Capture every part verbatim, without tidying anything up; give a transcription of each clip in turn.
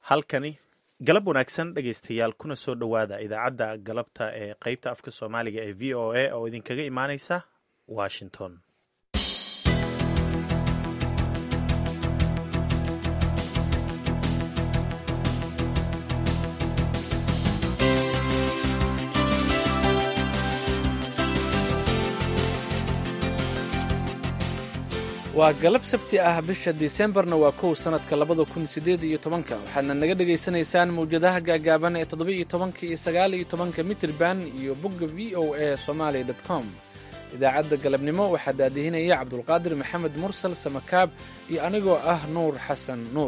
halkani galab wanaagsan dhegaystayaal kuna soo dhowaada idaacadda galabta ee qeybta afka soomaaliga ee v o a oo idinkaga imaaneysa washington. waa galab sabti ah bisha disembarna waa kow sannadka labada kun siddeed iyo tobanka waxaadna naga dhegaysanaysaan mawjadaha gaagaaban ee toddoba iyo tobanka iyo sagaal iyo tobanka mitirban iyo bogga v o a somaali dot com. idaacadda galabnimo waxaa daadihinaya cabdulqaadir maxamed mursal samakaab iyo anigoo ah nuur xasan nuur.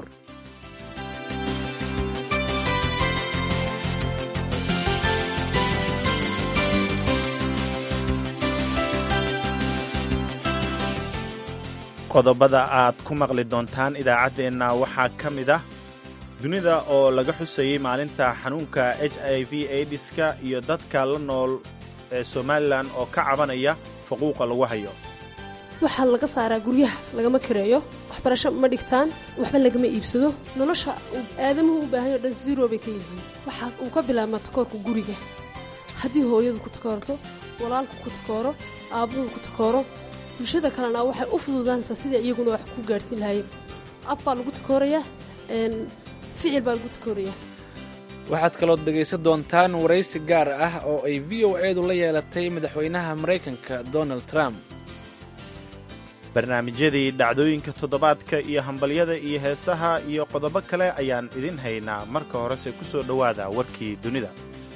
qodobada aad ku maqli doontaan idaacaddeenna waxaa ka mid ah dunida oo laga xusayey maalinta xanuunka h i v aidiska iyo dadka la nool ee somalilan oo ka cabanaya faquuqa lagu hayo. waxaa laga saaraa guryaha lagama kareeyo, waxbarasho ma dhigtaan, waxba lagama iibsado, nolosha aadamuhu u baahanyo dhan zero bay ka yihiin. waxa uu ka bilaabmaa takoorka guriga. haddii hooyadu ku takoorto, walaalku ku takooro, aabbuhu ku takooro, bulshada kalena waxay u fududaanaysaa sidai iyaguna wax ku gaadhsiin lahaayeen. af baa lagu takoorayaa, ficil baa lagu takoorayaa. waxaad kalood dhegaysan doontaan waraysi gaar ah oo ay v o edu la yeelatay madaxweynaha maraykanka donald trump. barnaamijyadii dhacdooyinka toddobaadka iyo hambalyada iyo heesaha iyo qodobo kale ayaan idin haynaa. marka horese ku soo dhowaada warkii dunida.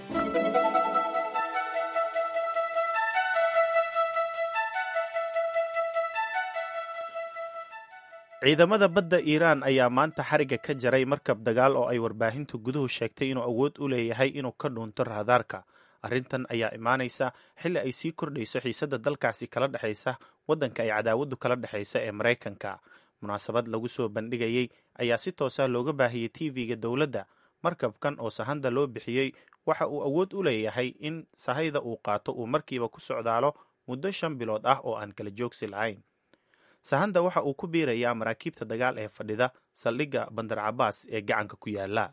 ciidamada badda iiraan ayaa maanta xariga ka jaray markab dagaal oo ay warbaahinta guduhu sheegtay inuu awood u leeyahay inuu ka dhuunto raadaarka. arrintan ayaa imaanaysa xilli ay sii kordhayso xiisadda dalkaasi kala dhexaysa waddanka ay cadaawadu kala dhexaysa ee maraykanka. munaasabad lagu soo bandhigayey ayaa si toosa looga baahiyey tv-ga dowladda. markabkan oo sahanda loo bixiyey waxa uu awood u leeyahay in sahayda uu qaato uu markiiba ku socdaalo muddo shan bilood ah oo aan kala joogsi lahayn. sahanda waxa uu ku biirayaa maraakiibta dagaal ee fadhida saldhigga bandar cabaas ee gacanka ku yaala.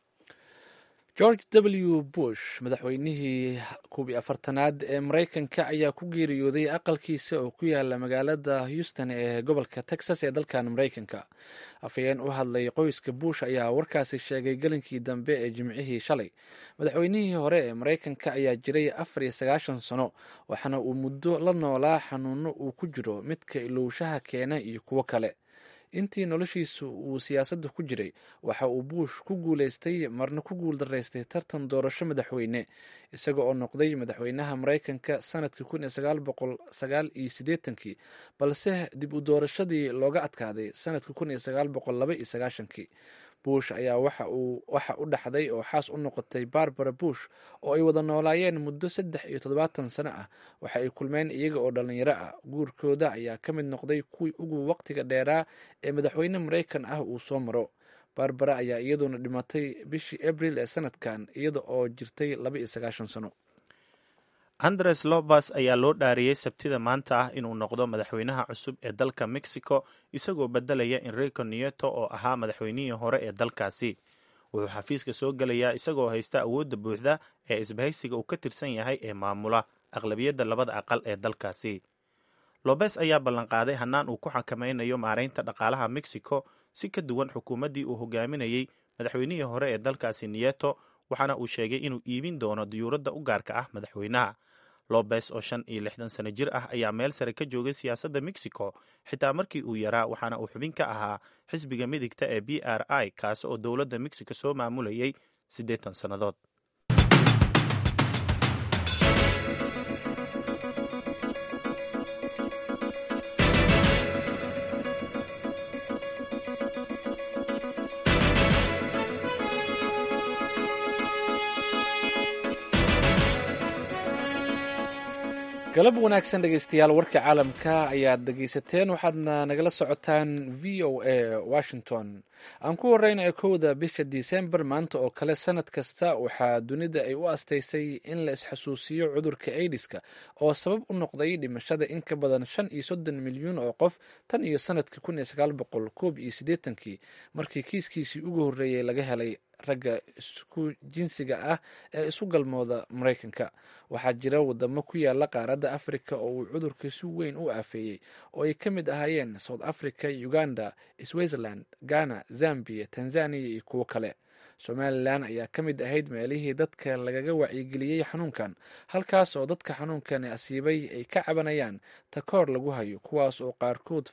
george w bush madaxweynihii koob iyo afartanaad ee maraykanka ayaa ku geeriyooday aqalkiisa oo ku yaala magaalada houston ee gobolka texas ee dalkan maraykanka. afhayeen u hadlay qoyska bush ayaa warkaasi sheegay gelinkii dambe ee jimcihii shalay. madaxweynihii hore ee maraykanka ayaa jiray afar iyo sagaashan sano waxaana uu muddo la noolaa xanuuno uu ku jiro midka ilowshaha keena iyo kuwo kale. intii noloshiisu uu siyaasadda ku jiray waxa uu bush ku guulaystay marna ku guuldaraystay tartan doorasho madaxweyne isaga oo noqday madaxweynaha maraykanka sanadkii kun iyo sagaal boqol sagaal iyo siddeetankii balse dib u doorashadii looga adkaaday sanadkii kun iyo sagaal boqol laba iyo sagaashankii. bush ayaa waxa uu waxa u dhaxday oo xaas u noqotay barbara bush oo ay wada noolaayeen muddo saddex iyo toddobaatan sano ah. waxa ay kulmeen iyaga oo dhallinyaro ah. guurkooda ayaa ka mid noqday kuwii ugu waqtiga dheeraa ee madaxweyne maraykan ah uu soo maro. barbara ayaa iyaduna dhimatay bishii abril ee sanadkan iyada oo jirtay laba iyo sagaashan sano. andres lobas ayaa loo dhaariyey sabtida maanta ah inuu noqdo madaxweynaha cusub ee dalka mexico isagoo bedelaya enrico nieto oo ahaa madaxweynihii hore ee dalkaasi. wuxuu xafiiska soo gelayaa isagoo haysta awoodda buuxda ee isbahaysiga uu ka tirsan yahay ee maamula aqlabiyadda labada aqal ee dalkaasi. lobes ayaa ballanqaaday hannaan uu ku xakamaynayo maaraynta dhaqaalaha mexico si ka duwan xukuumaddii uu hogaaminayey madaxweynihii hore ee dalkaasi nieto, waxaana uu sheegay inuu iibin doono diyuuradda u gaarka ah madaxweynaha. lobes oo shan iyo lixdan sano jir ah ayaa meel sare ka joogay siyaasadda mexico xitaa markii uu yaraa, waxaana uu xubin ka ahaa xisbiga midigta ee b r i kaasi oo dowladda mexico soo maamulayay siddeetan sannadood. galab wanaagsan dhegeystayaal, warka caalamka ayaad dhegeysateen, waxaadna nagala socotaan v o a washington. aan ku horeyna kowda bisha disembar maanta oo kale sanad kasta waxaa dunida ay u asteysay in la isxasuusiyo cudurka aidiska oo sabab u noqday dhimashada in ka badan shan iyo soddon milyuun oo qof tan iyo sanadkii kun iyo sagaal boqol koob iyo siddeetankii markii kiiskiisii ugu horreeyey laga helay ragga isku jinsiga ah ee isu galmooda maraykanka. waxaa jira wadamo ku yaala qaaradda africa oo uu cudurka si weyn u aafeeyey oo ay ka mid ahaayeen south africa, uganda, switzerland, ghana, zambia, tanzania iyo kuwo kale. somalilan ayaa ka mid ahayd meelihii dadka lagaga wacyigeliyey xanuunkan, halkaas oo dadka xanuunkan asiibay ay ka cabanayaan takoor lagu hayo, kuwaas oo qaarkood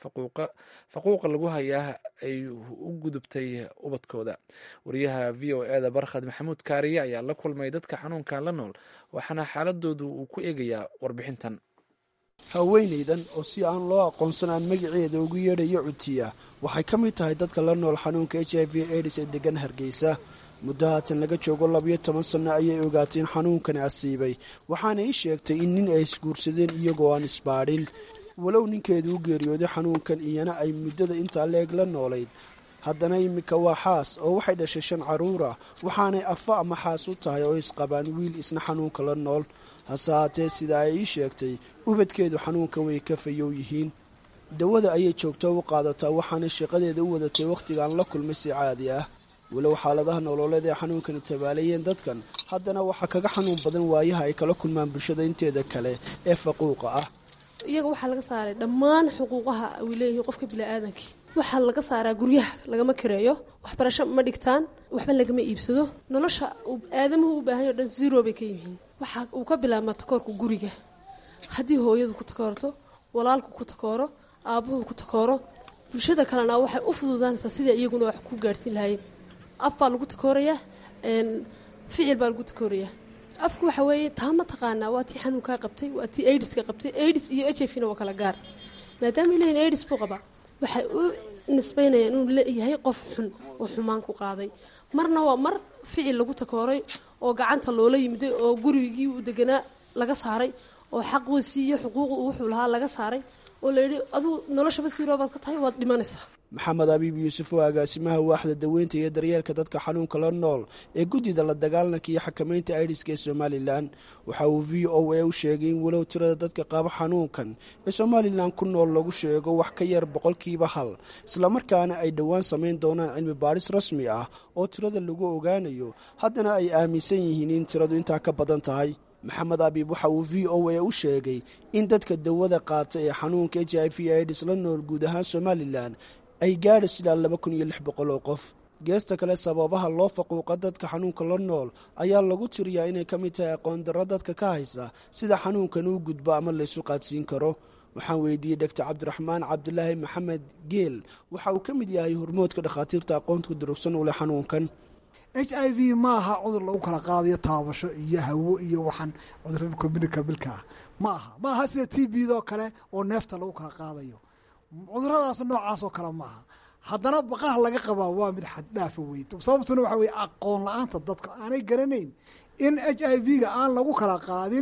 faquuqa lagu hayaa ay u gudubtay ubadkooda. wariyaha v o e da barkhad maxamuud kaariye ayaa la kulmay dadka xanuunkan la nool, waxaana xaaladoodu uu ku eegayaa warbixintan. haweenaydan oo si aan loo aqoonsan aan magaceeda ugu yeedhayo cutiya waxay ka mid tahay dadka la nool xanuunka h i v aids ee degan hargeysa. muddo haatan laga joogo labiyo toban sanno ayay ogaatay in xanuunkani asiibay, waxaana ii sheegtay in nin ay isguursadeen iyagoo aan isbaadhin. walow ninkeedu u geeriyooday xanuunkan iyana ay muddada intaa leeg la noolayd, haddana iminka waa xaas oo waxay dhashay shan carruur ah, waxaanay afa ama xaas u tahay oo isqabaan wiil isna xanuunka la nool. hase haatee sida ay ii sheegtay ubadkeedu xanuunkan way ka fayow yihiin. dawada ayay joogto u qaadataa, waxaana shaqadeeda u wadatay wakhtigaan la kulmay si caadi ah. walow xaaladaha nololeed ee xanuunkani tabaalayeen dadkan, haddana waxaa kaga xanuun badan waayaha ay kala kulmaan bulshada inteeda kale ee faquuqa ah. iyaga waxaa laga saaray dhammaan xuquuqaha uu leeyahay qofka bini'aadankii. waxaa laga saaraa guryaha lagama kireeyo, waxbarasho ma dhigtaan, waxba lagama iibsado. nolosha aadamuhu u baahan yahay dhan zero bay ka yihiin. waxa uu ka bilaabmaa takoorka guriga. haddii hooyadu ku takoorto, walaalku ku takooro, aabbuhu ku takooro, bulshada kalena waxay u fududaanaysaa sidai iyaguna wax ku gaadhsiin lahayn. af baa lagu takoorayaa, ficil baa lagu takoorayaa. afku waxa weeye taa ma taqaanaa, waa tii xanuunkaa qabtay, waa tii aidiska qabtay. aidis iyo h i v na waa kala gaar. maadaama ilahin aidis buu qabaa, waxay u nisbaynayaan inuu leeyahay qof xun oo xumaan ku qaaday. marna waa mar ficil lagu takooray oo gacanta loola yimiday oo gurigii uu deganaa laga saaray oo xaqiisii iyo xuquuqu wuxuu lahaa laga saaray oo la yidhi aduu noloshaba siiroobaad ka tahay waad dhimanaysaa. maxamed abiib yuusuf oo agaasimaha waaxda daweynta iyo daryeelka dadka xanuunka la nool ee guddida la dagaalanka iyo xakamaynta aidiska ee somalilan waxa uu v o a u sheegay in walow tirada dadka qaba xanuunkan ee somalilan ku nool lagu sheego wax ka yar boqolkiiba hal, islamarkaana ay dhowaan samayn doonaan cilmi baadhis rasmi ah oo tirada lagu ogaanayo, haddana ay aaminsan yihiin in tiradu intaa ka badan tahay. maxamed abiib waxa uu v o a u sheegay in dadka dawada qaata ee xanuunka h i v aids la nool guud ahaan somalilan ay gaadhis ilaa laba kun iyo lix boqol oo qof. geesta kale sababaha loo faquuqa dadka xanuunka la nool ayaa lagu tiriyaa inay ka mid tahay aqoon darro dadka ka haysa sida xanuunkan uu gudbo ama laysu qaadsiin karo. waxaan weydiiyey doctor cabdiraxmaan cabdulaahi maxamed geel, waxa uu ka mid yahay hormoodka dhakhaatiirta aqoonta durugsan u leh xanuunkan. h i v maaha cudur lagu kala qaadayo taabasho iyo hawo iyo waxaan cudurada communikabilka ah ma aha ma aha sida t bdoo kale oo neefta lagu kala qaadayo. cuduradaas noocaas oo kale maaha. haddana baqaha laga qabaa waa mid xaddhaafa wey. sababtuna waxa weye aqoon la-aanta dadka aanay garanayn in h i v-ga aan lagu kala qaadin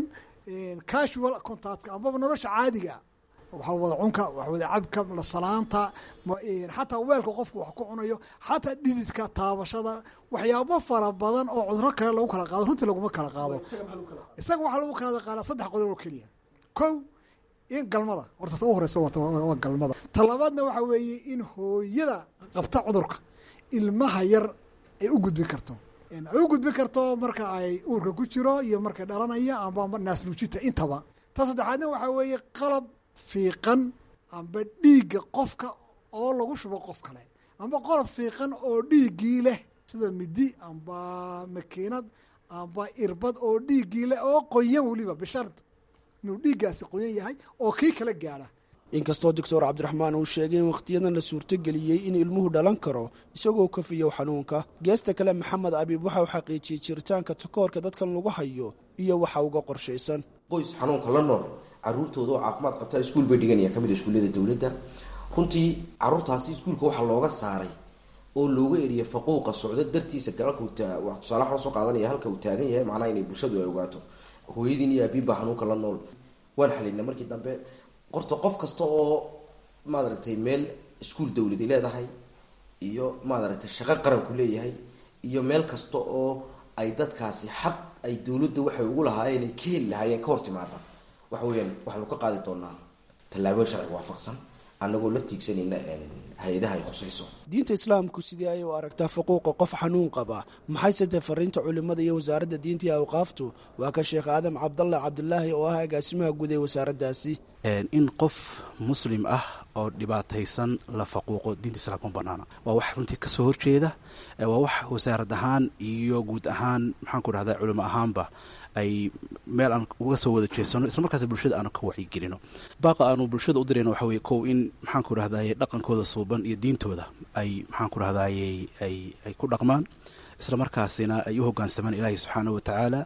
casual contactka amaba nolosha caadiga, waxa wada cunka, wax wada cabka, la salaanta, xataa weelka qofku wax ku cunayo, xataa dhididka, taabashada, waxyaabo fara badan oo cuduro kale lagu kala qaado runtii laguma kala qaado. isaga waxaa lagu kala qaada saddex qodob oo keliya. kow in galmada horta ta u horeysa waa galmada. talabaadna waxa weeye in hooyada qabta cudurka ilmaha yar ay u gudbin karto ay u gudbin karto marka ay uurka ku jiro iyo markay dhalanaya amba naasnuujita intaba. ta saddexaadna waxaa weeye qalab fiiqan amba dhiigga qofka oo lagu shubo qof kale, amba qolob fiiqan oo dhiiggii leh sida midi amba makiinad amba irbad oo dhiiggii leh oo qoyan weliba bishard inuu dhiiggaasi qoyan yahay oo kii kala gaadha. inkastoo doctor cabdiraxmaan uu sheegay in wakhtiyadan la suurtogeliyey in ilmuhu dhalan karo isagoo kafiyow xanuunka. geesta kale maxamed abiib waxa uu xaqiijiyey jiritaanka takoorka dadkan lagu hayo iyo waxa uga qorshaysan. qoys xanuunka la nool caruurtooda oo caafimaad qabtaa iskuul bay dhiganayaan kamid iskuullada dowladda. runtii caruurtaasi iskuulka waxaa looga saaray oo looga eriyay faquuqa socdo dartiisa galalka tusaalaha soo qaadanaya halka uu taagan yahay, macnaha inay bulshadu ay ogaato hooyadiin iyo aabiin baa xanuunka la nool. waan xalinay markii dambe. qorta qof kasta oo maad aragtay meel iskuul dawladi leedahay iyo maad aragtay shaqo qaranku leeyahay iyo meel kasta oo ay dadkaasi xaq ay dawladda waxay ugu lahaayeen ay ka heli lahaayeen ka hor timaada waxa weeyaan waxaanu ka qaadi doonaa tallaabooyin sharci waafaqsan annagoo la tiigsanayna hay-adaha ay khusayso. diinta islaamku sidii ay u aragtaa xuquuqa qof xanuun qaba maxayse tahay fariinta culimada iyo wasaaradda diinta iyo awqaaftu? waa ka sheekh aadam cabdalle cabdilaahi oo ah agaasimaha guud ee wasaaraddaasi. in qof muslim ah oo dhibaataysan la faquuqo diinta islaamka ma banaana. waa wax runtii kasoo horjeeda, waa wax wasaarad ahaan iyo guud ahaan maxaan ku dhahdaa culimo ahaanba ay meel aan uga soo wada jeesano, isla markaas bulshada aanu ka wacyigelino. baaqa aanu bulshada u dirayno waxa weye kow in maxaan ku dhahdaye dhaqankooda suuban iyo diintooda ay maxaan ku dhahdaye ay ay ku dhaqmaan, isla markaasina ay u hoggaansamaan ilaahay subxaana wa tacaala.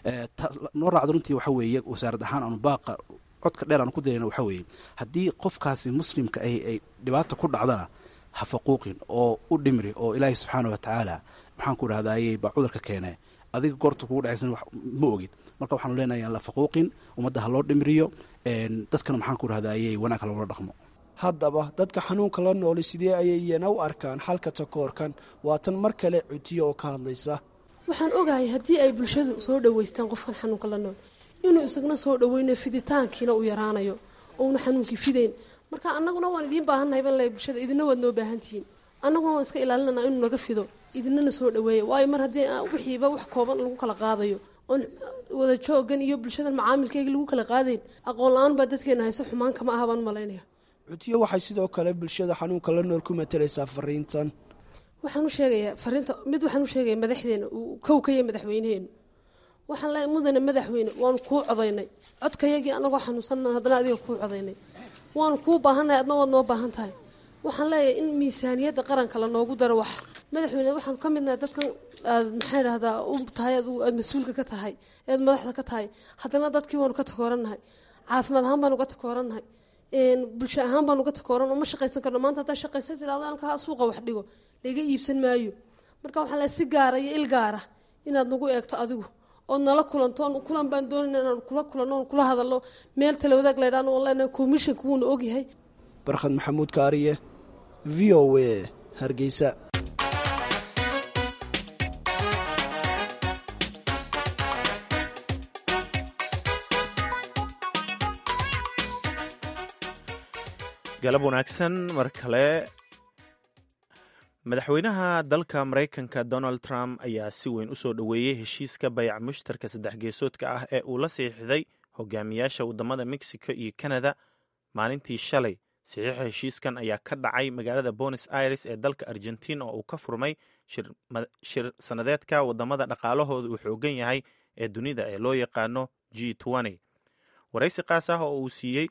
noo raacda runtii waxa weeye wasaarad ahaan aanu baaqa codka dheer aan ku dirayno waxa weeye haddii qofkaasi muslimka ay ay dhibaato ku dhacdana ha faquuqin oo u dhimri, oo ilaahay subxaana wa tacaala maxaan ku dhahdaye baa cudurka keene, adiga goorta kugu dhacaysan ma ogid. marka waxaanu leenahay aan la faquuqin, ummadda ha loo dhimriyo, dadkana maxaan ku dhahdaye wanaag ha loola dhaqmo. haddaba dadka xanuunka la nooli sidee ayay iyana u arkaan xalka takoorkan? waa tan mar kale cutiyo oo ka hadlaysa. waxaan ogahay haddii ay bulshadu soo dhowaystaan qofkan xanuunka la nool inuu isagna soo dhaweynayo, fiditaankiina uu yaraanayo oo una xanuunkii fidayn. marka annaguna waan idiin baahannahay ban le bulshada, idina waad noo baahan tihiin, annaguna waan iska ilaalinanaa inuu naga fido, idinana soo dhaweeya. waayo mar haddii wixiiba wax kooban lagu kala qaadayo oon wada joogan iyo bulshadan macaamilkeygii lagu kala qaadayn, aqoon la-aan baa dadkeena hayso, xumaan kama aha baan malaynaya. cutiyo waxay sidoo kale bulshada xanuunka la nool ku matalaysaa fariintan. waxaan u sheegayaa fariinta mid waxaan u sheegaya madaxdeena uu kow ka yahay madaxweynaheenu. waxaan leeyahay mudane madaxweyne waanu kuu codaynay, codkayagii annagoo xanuunsannan haddana adiga kuu codaynay, waanu kuu baahannahay, adna waad noo baahan tahay. waxaan leeyahay in miisaaniyadda qaranka la noogu daro wax. madaxweyne waxaanu ka midnahay dadkan aad maxaa idhahdaa u tahay adigu aada mas-uulka ka tahay, ead madaxda ka tahay, haddana dadkii waanu ka takoorannahay, caafimaad ahaan baanu ka takoorannahay, bulsho ahaan baanu ka takooran oo ma shaqaysan karno. maanta haddaa shaqaysa tirahdo halkaa suuqa wax dhigo laga iibsan maayo. marka waxaan leeyahay si gaara iyo il gaara inaad nagu eegto adigu ood nala kulanto. kulan baan doonayna inaan kula kulanno oon kula hadalno, meel tala wadaag laydhaan oon leenahay komishanka wuuna ogyahay. barkhad maxamuud kaariye, v o a, hargeysa. galab wanaagsan mar kale. madaxweynaha dalka maraykanka donald trump ayaa si weyn u soo dhoweeyey heshiiska bayac mushtarka saddex geesoodka ah ee uu la saxiixday hogaamiyaasha waddamada mexico iyo canada maalintii shalay. saxiixa heshiiskan ayaa ka dhacay magaalada buenos aires ee dalka argentina oo uu ka furmay shir sanadeedka waddamada dhaqaalahooda uu xoogan yahay ee dunida ee loo yaqaano g twenty. waraysi qaas ah oo uu siiyey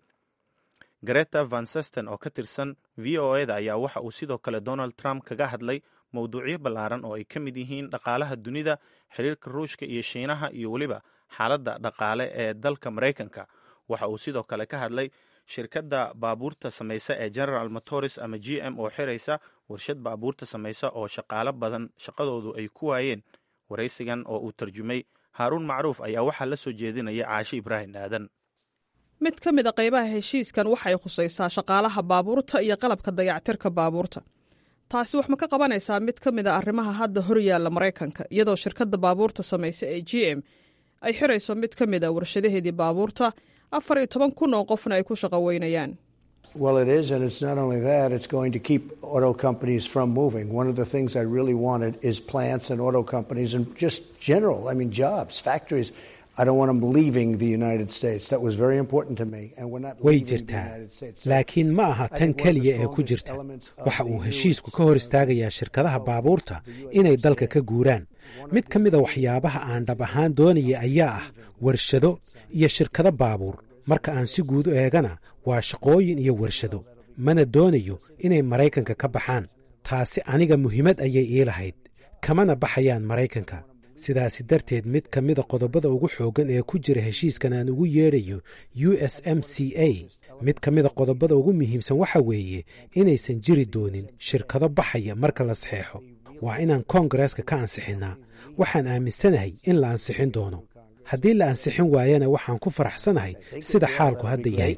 greta van sesten oo ka tirsan v o eda ayaa waxa uu sidoo kale donald trump kaga hadlay mowduucyo ballaaran oo ay ka mid yihiin dhaqaalaha dunida, xiriirka ruushka iyo shiinaha, iyo weliba xaaladda dhaqaale ee dalka maraykanka. waxa uu sidoo kale ka hadlay shirkadda baabuurta samaysa ee general motors ama g m oo xiraysa warshad baabuurta samaysa oo shaqaalo badan shaqadoodu ay ku waayeen. waraysigan oo uu tarjumay haaruun macruuf ayaa waxaa la soo jeedinaya caashe ibraahim aadan. mid ka mid a qaybaha heshiiskan waxay khusaysaa shaqaalaha baabuurta iyo qalabka dayactirka baabuurta. taasi wax ma ka qabanaysaa mid ka mid a arrimaha hadda hor yaalla maraykanka, iyadoo shirkadda baabuurta samaysa ee g m ay xirayso mid ka mid a warshadaheedii baabuurta, afar iyo toban kun oo qofna ay ku shaqo weynayaan. Well, it is, and it's not only that, it's going to keep auto companies from moving. One of the things I really wanted is plants and auto companies and just general, I mean, jobs, factories. I don't want them leaving the United States. That was very important to me. And we're not way jirtaa, laakiin ma aha tan keliya ee ku jirta. waxa uu heshiisku ka hor istaagayaa shirkadaha baabuurta inay dalka ka guuraan. mid ka mida waxyaabaha aan dhab ahaan doonaya ayaa ah warshado iyo shirkado baabuur. marka aan si guud u eegana waa shaqooyin iyo warshado, mana doonayo inay maraykanka ka baxaan. taasi aniga muhiimad ayay ii lahayd, kamana baxayaan maraykanka. sidaasi darteed mid ka mida qodobada ugu xooggan ee ku jira heshiiskan aan ugu yeedhayo u s m c a, mid ka mida qodobada ugu muhiimsan waxa weeye inaysan jiri doonin shirkado baxaya marka la saxeexo. waa inaan koongareeska ka ansixinnaa. waxaan aaminsanahay in la ansixin doono. haddii la ansixin waayana waxaan ku faraxsanahay sida xaalku hadda yahay.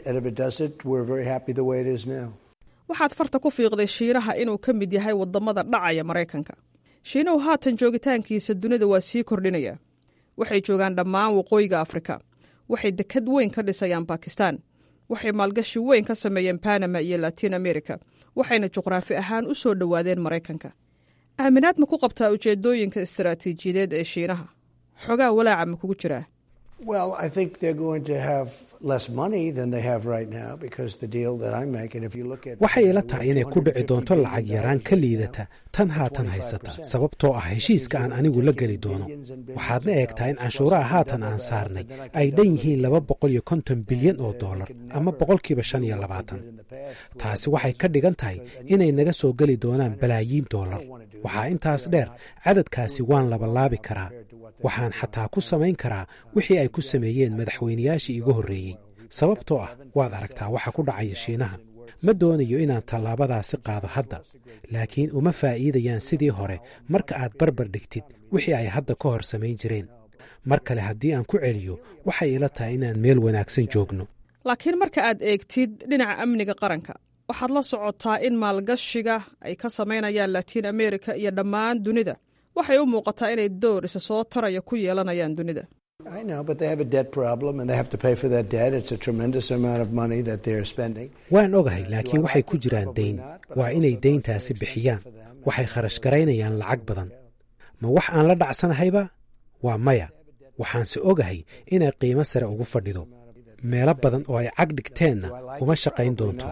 waxaad farta ku fiiqday shiinaha inuu ka mid yahay waddamada dhacaya maraykanka. shiinuhu haatan joogitaankiisa dunida waa sii kordhinaya. waxay joogaan dhammaan waqooyiga afrika. waxay dekad weyn ka dhisayaan bakistan. waxay maalgashi weyn ka sameeyeen banama iyo latiin america. waxayna juqraafi ahaan u soo dhowaadeen maraykanka. aaminaad ma ku qabtaa ujeedooyinka istaraatiijiyadeed ee shiinaha? xogaa walaaca ma kugu jiraa? waxay ila tahay inay ku dhici doonto lacag yaraan ka liidata tan haatan haysata, sababtoo ah heshiiska aan anigu la geli doono. waxaadna eegtaa in canshuuraha haatan aan saarnay ay dhan yihiin laba boqol iyo konton bilyan oo dollar ama boqolkiiba shan iyo labaatan. taasi waxay ka dhigan tahay inay naga soo geli doonaan balaayiin dollar. waxaa intaas dheer, cadadkaasi waan labalaabi karaa. waxaan xataa ku samayn karaa wixii ay ku sameeyeen madaxweynayaashii iigu horreeyey, sababtoo ah waad aragtaa waxa ku dhacaya shiinaha. ma doonayo inaan tallaabadaasi qaado hadda, laakiin uma faa'iidayaan sidii hore marka aad barbar dhigtid wixii ay hadda ka hor samayn jireen. mar kale haddii aan ku celiyo, waxay ila tahay inaan meel wanaagsan joogno. laakiin marka aad eegtid dhinaca amniga qaranka, waxaad la socotaa in maalgashiga ay ka samaynayaan latiin america iyo dhammaan dunida waxay u muuqataa inay door isa soo taraya ku yeelanayaan dunida. waan ogahay, laakiin waxay ku jiraan dayn. waa inay dayntaasi bixiyaan. waxay kharash garaynayaan lacag badan. ma wax aan la dhacsanahyba? waa maya. waxaanse ogahay inay qiimo sare ugu fadhido. meelo badan oo ay cag dhigteenna uma shaqayn doonto.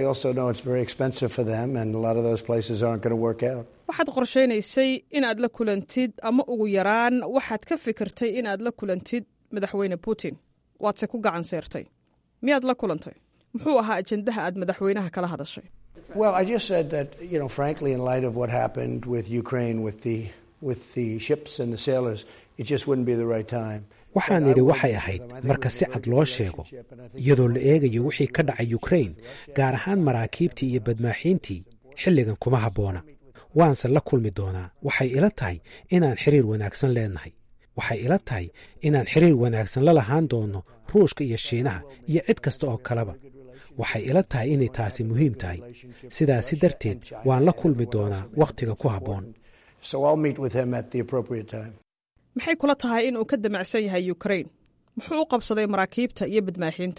waxaad qorshaynaysay inaad la kulantid ama ugu yaraan waxaad ka fikirtay inaad la kulantid madaxweyne putin. waadse ku gacan seertay. miyaad la kulantay? muxuu ahaa ajendaha aad madaxweynaha kala hadashay? waxaan idhi waxay ahayd marka si cad loo sheego, iyadoo la eegayo wixii ka dhacay yukrain, gaar ahaan maraakiibtii iyo badmaaxiintii, xilligan kuma habboona. waanse la kulmi doonaa. waxay ila tahay inaan xiriir wanaagsan leenahay. waxay ila tahay inaan xiriir wanaagsan la lahaan doono ruushka iyo shiinaha iyo cid kasta oo kaleba. waxay ila tahay inay taasi muhiim tahay. sidaasi darteed waan la kulmi doonaa wakhtiga ku habboon. maxay kula tahay inuu ka damacsan yahay yukrain? muxuu u qabsaday maraakiibta iyo badmaaxiinta?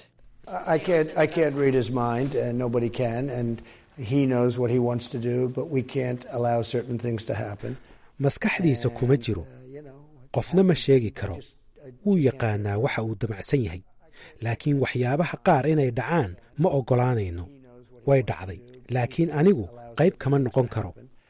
maskaxdiisa kuma jiro. qofna ma sheegi karo. wuu yaqaanaa waxa uu damacsan yahay, laakiin waxyaabaha qaar inay dhacaan ma oggolaanayno. way dhacday, laakiin anigu qayb kama noqon karo.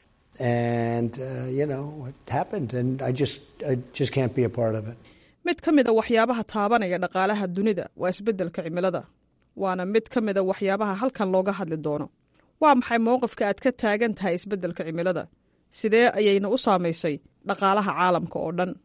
mid ka mida waxyaabaha taabanaya dhaqaalaha dunida waa isbeddelka cimilada, waana mid ka mida waxyaabaha halkan looga hadli doono. waa maxay mowqifka aad ka taagan tahay isbeddelka cimilada? sidee ayayna u saamaysay dhaqaalaha caalamka oo dhan?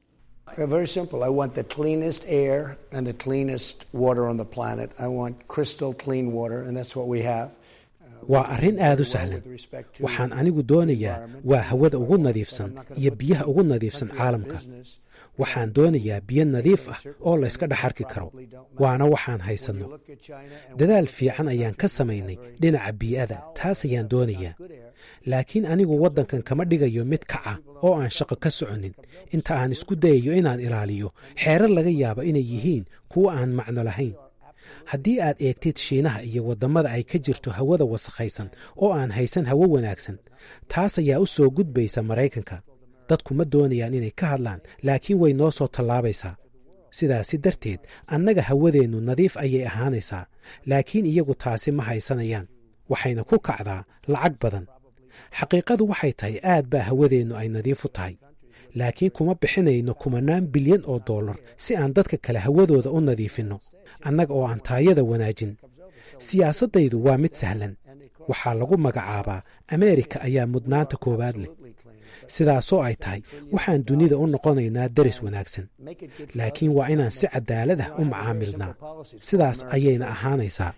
waa arrin aad u sahlan. waxaan anigu doonayaa waa hawada ugu nadiifsan iyo biyaha ugu nadiifsan caalamka. waxaan doonayaa biyo nadiif ah oo layska dhex arki karo, waana waxaan haysanno. dadaal fiican ayaan ka samaynay dhinaca bii'ada, taas ayaan doonayaa. laakiin anigu waddankan kama dhigayo mid kaca oo aan shaqo ka soconin inta aan isku dayayo inaan ilaaliyo xeerar laga yaabo inay yihiin kuwa aan macno lahayn. haddii aad eegtid shiinaha iyo waddamada ay ka jirto hawada wasakhaysan oo aan haysan hawo wanaagsan, taas ayaa u soo gudbaysa maraykanka. dadku ma doonayaan inay ka hadlaan, laakiin way noo soo tallaabaysaa. sidaasi darteed annaga hawadeennu nadiif ayay ahaanaysaa, laakiin iyagu taasi ma haysanayaan. waxayna ku kacdaa lacag badan. xaqiiqadu waxay tahay aad baa hawadeennu ay nadiif u tahay, laakiin kuma bixinayno kumanaan bilyan oo dollar si aan dadka kale hawadooda u nadiifinno, annaga oo aan taayada wanaajin. siyaasaddaydu waa mid sahlan. waxaa lagu magacaabaa ameerika ayaa mudnaanta koowaad leh. sidaasoo ay tahay waxaan dunida u noqonaynaa deris wanaagsan, laakiin waa inaan si cadaalad ah u macaamilnaa. sidaas ayayna ahaanaysaa.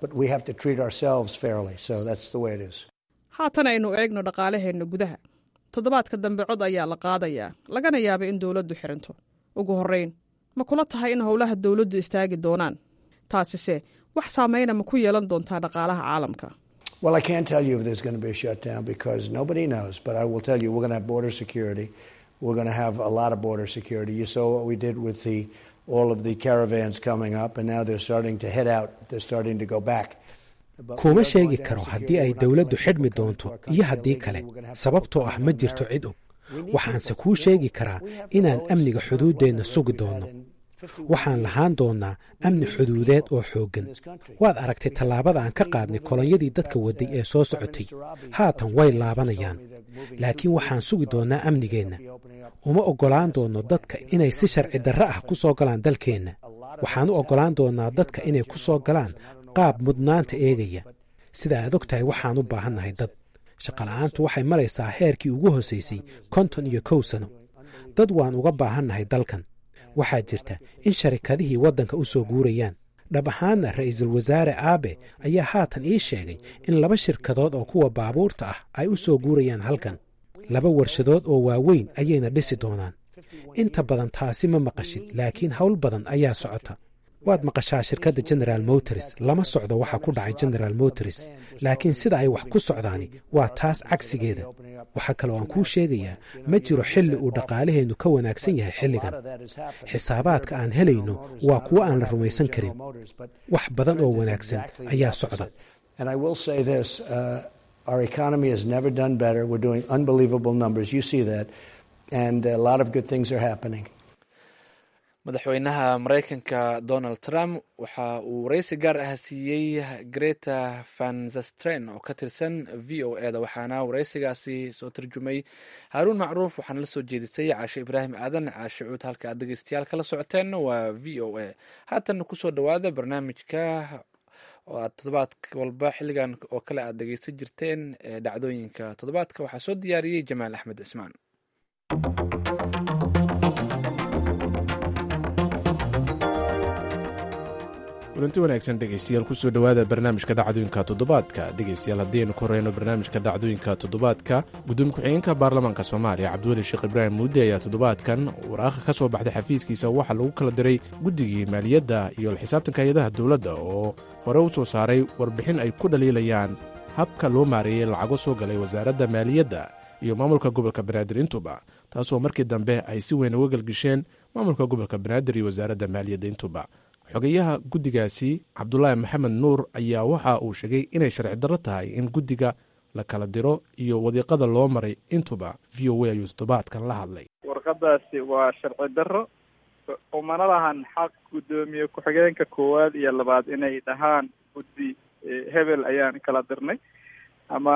haatan aynu eegno dhaqaalaheenna gudaha. toddobaadka dambe cod ayaa la qaadayaa lagana yaaba in dowladdu xiranto ugu horrayn ma kula tahay in howlaha dowladdu istaagi doonaan taasise wax saamayna ma ku yeelan doontaa dhaqaalaha caalamka? Well, I can't tell you if there's going to be a shutdown because nobody knows, but I will tell you we're going to have border security. We're going to have a lot of border security. You saw what we did with the all of the caravans coming up, and now they're starting to head out. They're starting to go back. kuma sheegi karo haddii ay dowladdu xidhmi doonto iyo haddii kale sababtoo ah ma jirto cid og. waxaanse kuu sheegi karaa inaan amniga xuduuddeenna sugi doonno. waxaan lahaan doonnaa amni xuduudeed oo xooggan. waad aragtay tallaabada aan ka qaadnay kolonyadii dadka waday ee soo socotay. haatan way laabanayaan. laakiin waxaan sugi doonnaa amnigeenna. uma oggolaan doonno dadka inay si sharci darre ah ku soo galaan dalkeenna. waxaan u oggolaan doonnaa dadka inay ku soo galaan qaab mudnaanta eegaya. sida aad og tahay waxaan u baahannahay dad. shaqola'aantu waxay maraysaa heerkii ugu hoosaysay konton iyo kow sano. dad waan uga baahannahay dalkan. waxaa jirta in sharikadihii waddanka u soo guurayaan. dhab ahaanna ra'iisul wasaare aabe ayaa haatan ii sheegay in laba shirkadood oo kuwa baabuurta ah ay u soo guurayaan halkan. laba warshadood oo waaweyn ayayna dhisi doonaan. inta badan taasi ma maqashid, laakiin hawl badan ayaa socota. waad maqashaa shirkadda General Motors. lama socdo waxa ku dhacay General Motors, laakiin sida ay wax ku socdaani waa taas cagsigeeda. waxaa kaloo aan kuu sheegayaa ma jiro xilli uu dhaqaalaheennu ka wanaagsan yahay xilligan. xisaabaadka aan helayno waa kuwo aan la rumaysan karin. wax badan oo wanaagsan ayaa socda. Our economy has never done better. We're doing unbelievable numbers. You see that. And a lot of good things are happening. madaxweynaha maraykanka Donald Trump waxa uu waraysi gaar ah siiyey Greta Van Susteren oo ka tirsan V O A da, waxaana waraysigaasi soo tarjumay Haruun Macruuf, waxaana la soo jeedisay Caashe Ibraahim Aadan. Caashe Cuud, halka aad dhegeystayaal kala socoteen waa V O A. haatan ku soo dhawaada barnaamijka oo aad toddobaadka walba xilligan oo kale aad dhegeysan jirteen ee dhacdooyinka toddobaadka. waxaa soo diyaariyey Jamaal Axmed Cismaan. kulanti wanaagsan dhegeystayaal, kusoo dhowaada barnaamijka dhacdooyinka toddobaadka. dhegeystayaal, haddaynu ku horeyno barnaamijka dhacdooyinka toddobaadka, gudoomiye ku-xigeenka baarlamaanka soomaaliya cabdiweli sheekh ibraahim muudde ayaa toddobaadkan waraaqha ka soo baxday xafiiskiisa waxaa lagu kala diray guddigii maaliyadda iyo xisaabtanka hay-adaha dowladda oo hore u soo saaray warbixin ay ku dhaliilayaan habka loo maareeyey lacago soo galay wasaaradda maaliyadda iyo maamulka gobolka banaadir intuba, taasoo markii dambe ay si weyn uga galgisheen maamulka gobolka banaadir iyo wasaaradda maaliyadda intuba. xogeyaha guddigaasi cabdulaahi maxamed nuur ayaa waxa uu sheegay inay sharci darro tahay in guddiga la kala diro iyo wadiiqada loo maray intuba. v o a ayuu toddobaadkan la hadlay. warqadaasi waa sharci darro, umana lahan xaq guddoomiye ku-xigeenka koowaad iyo labaad inay dhahaan guddi hebel ayaan kala dirnay ama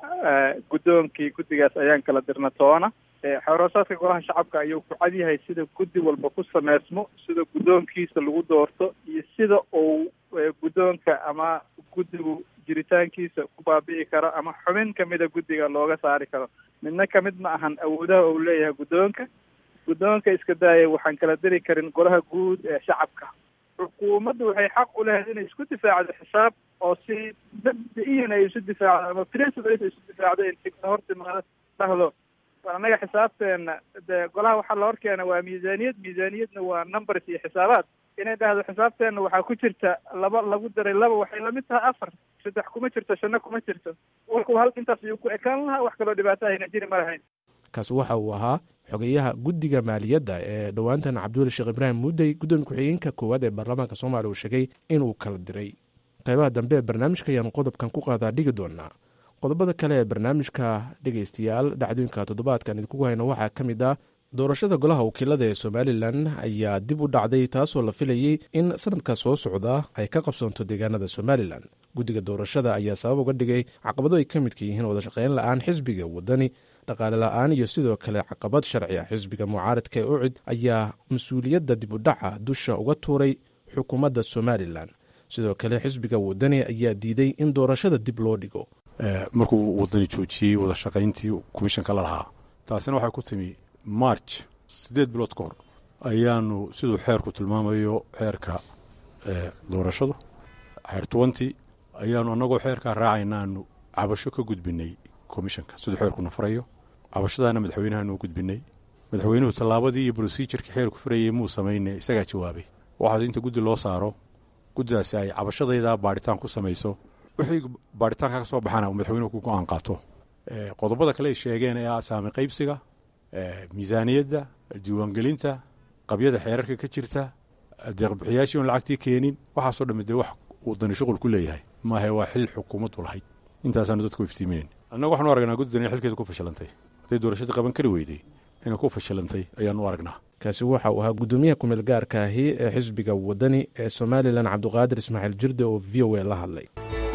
guddoonkii guddigaas ayaan kala dirna toona. xoroosaadka golaha shacabka ayuu ku cad yahay sida guddi walba ku sameysmo, sida guddoonkiisa lagu doorto iyo sida uu guddoonka ama guddigu jiritaankiisa ku baabi'i karo ama xubin kamida guddiga looga saari karo. midna kamid ma ahan awoodaha uu leeyahay guddoonka. guddoonka iska daaya waxaan kala diri karin golaha guud ee shacabka. xukuumaddu waxay xaq u leedahay inay isku difaacdo xisaab oo si mabda-iyan ay isu difaacdo ama principle isu difaacdo intii hor timaado dhahdo anaga xisaabteena dee golaha waxaa la horkeena waa miisaaniyad, miisaaniyadna waa numbers iyo xisaabaad. inay dhahdo xisaabteena waxaa ku jirta laba lagu daray laba waxay lamid tahay afar, saddex kuma jirto, shanno kuma jirto. warku hal intaas ayuu ku ekaan lahaa, wax kaloo dhibaato ahayna jiri ma lahayn. kaas waxa uu ahaa xogeyaha guddiga maaliyadda ee dhowaantan cabdiweli sheekh ibraahim muudey, gudoomiye ku-xigeenka koowaad ee baarlamaanka soomaaliya uu sheegay inuu kala diray. qaybaha dambe ee barnaamijka ayaanu qodobkan ku qaadaa dhigi doonaa. qodobada kale ee barnaamijka dhegaystayaal dhacdooyinka toddobaadkan idinkugu hayno waxaa ka mid ah doorashada golaha wakiilada ee somalilan ayaa dib u dhacday, taasoo la filayey in sanadka soo socda ay ka qabsoonto deegaanada somalilan. guddiga doorashada ayaa sabab uga dhigay caqabado ay ka midka yihiin wadashaqeyn la-aan xisbiga wadani, dhaqaale la-aan iyo sidoo kale caqabad sharci ah. xisbiga mucaaradka ee ucid ayaa mas-uuliyadda dib u dhaca dusha uga tuuray xukuumadda somalilan. sidoo kale xisbiga wadani ayaa diiday in doorashada dib loo dhigo markuu wadani joojiyey wada shaqayntii komishanka la lahaa. taasina waxay ku timi march siddeed bilood ka hor ayaanu siduu xeerku tilmaamayo xeerka doorashadu xeer twenty ayaanu annagoo xeerkaa raacaynaanu cabasho ka gudbinay komishanka siduu xeerkuna farayo. cabashadaana madaxweynahaanu gudbinay madaxweynuhu tallaabadii iyo brosijurka xeerku furayey muu samayne isagaa jawaabay waxaa inta guddi loo saaro guddidaasi ay cabashadayda baadhitaan ku samayso wixii baadhitaanka ka soo baxana uu madaxweynuhu ku go-aan qaato qodobada kale ay sheegeen ee asaami qaybsiga miisaaniyadda diiwaangelinta qabyada xeerarka ka jirta deeqbixiyaashii oon lacagtii keenin waxaasoo dhamme dee wax uu dani shuqul ku leeyahay maahe waa xil xukuumaddu lahayd intaasaanu dadku iftiiminayn annaga waxaanu aragnaa guddidan in xilkeeda ku fashilantay hadday doorashadii qaban kari weyday inay ku fashilantay ayaanu aragnaa kaasi waxa uu ahaa guddoomiyaha kumeel gaarka ahi ee xisbiga wadani ee somalilan cabdiqaadir ismaaciil jirde oo v o a la hadlay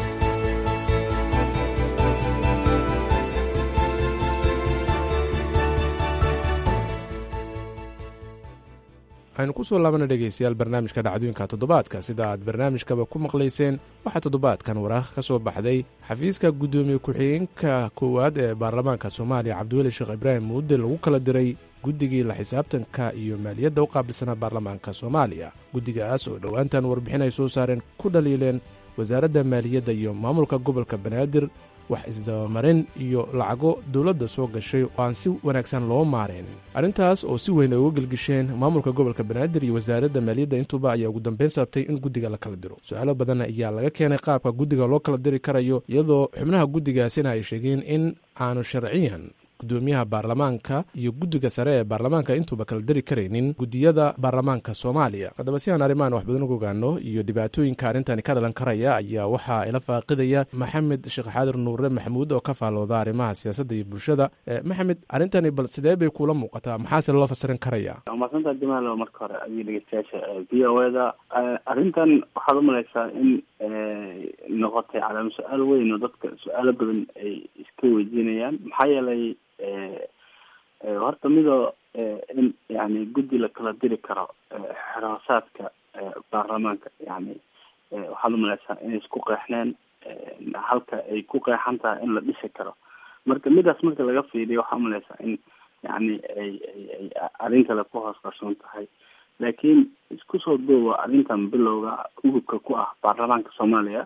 waxaynu ku soo laabana dhegaystayaal barnaamijka dhacdooyinka toddobaadka sida aad barnaamijkaba ku maqlayseen waxaa toddobaadkan waraaq ka soo baxday xafiiska guddoomiye ku-xigeenka koowaad ee baarlamaanka soomaaliya cabdiweli sheekh ibraahim muude lagu kala diray guddigii la xisaabtanka iyo maaliyadda u qaabilsanaa baarlamaanka soomaaliya guddigaas oo dhowaantan warbixin ay soo saareen ku dhaliileen wasaaradda maaliyadda iyo maamulka gobolka banaadir wax isdabamarin iyo lacago dowladda soo gashay oo aan si wanaagsan loo maareen arrintaas oo si weyn ay uga gelgisheen maamulka gobolka banaadir iyo wasaaradda maaliyadda intuba ayaa ugu dambeyn sababtay in guddiga la kala diro su-aalo badan ayaa laga keenay qaabka guddiga loo kala diri karayo iyadoo xubnaha guddigaasina ay sheegeen in aanu sharciyan guddoomiyaha baarlamaanka iyo guddiga sare ee baarlamaanka intuuba kala dari karaynin guddiyada baarlamaanka soomaaliya haddaba si aan arrimahan wax badan uga ogaano iyo dhibaatooyinka arrintani ka dhalan karaya ayaa waxaa ila faaqidaya maxamed sheekh xaadir nuure maxamuud oo ka faallooda arrimaha siyaasadda iyo bulshada maxamed arrintani bal sidee bay kuula muuqataa maxaase loo fasirin karaya maasanta jamaal marka hore adiga dhegeystayaasha v o eda arrintan waxaad u malaysaa in noqotay calaama su-aal weyn oo dadka su-aalo badan ay iska weydiinayaan maxaa yeelay horta midoo in yani guddi la kala diri karo xiraasaadka baarlamaanka yani waxaad umalaysaa inay isku qeexneen halka ay ku qeexan tahay in la dhisi karo marka midaas marka laga fiiriyo waxaa umalaysaa in yani ay ay arrin kale ku hoos qarsoon tahay laakiin isku soo duuba arrintan bilowga ugubka ku ah baarlamaanka soomaaliya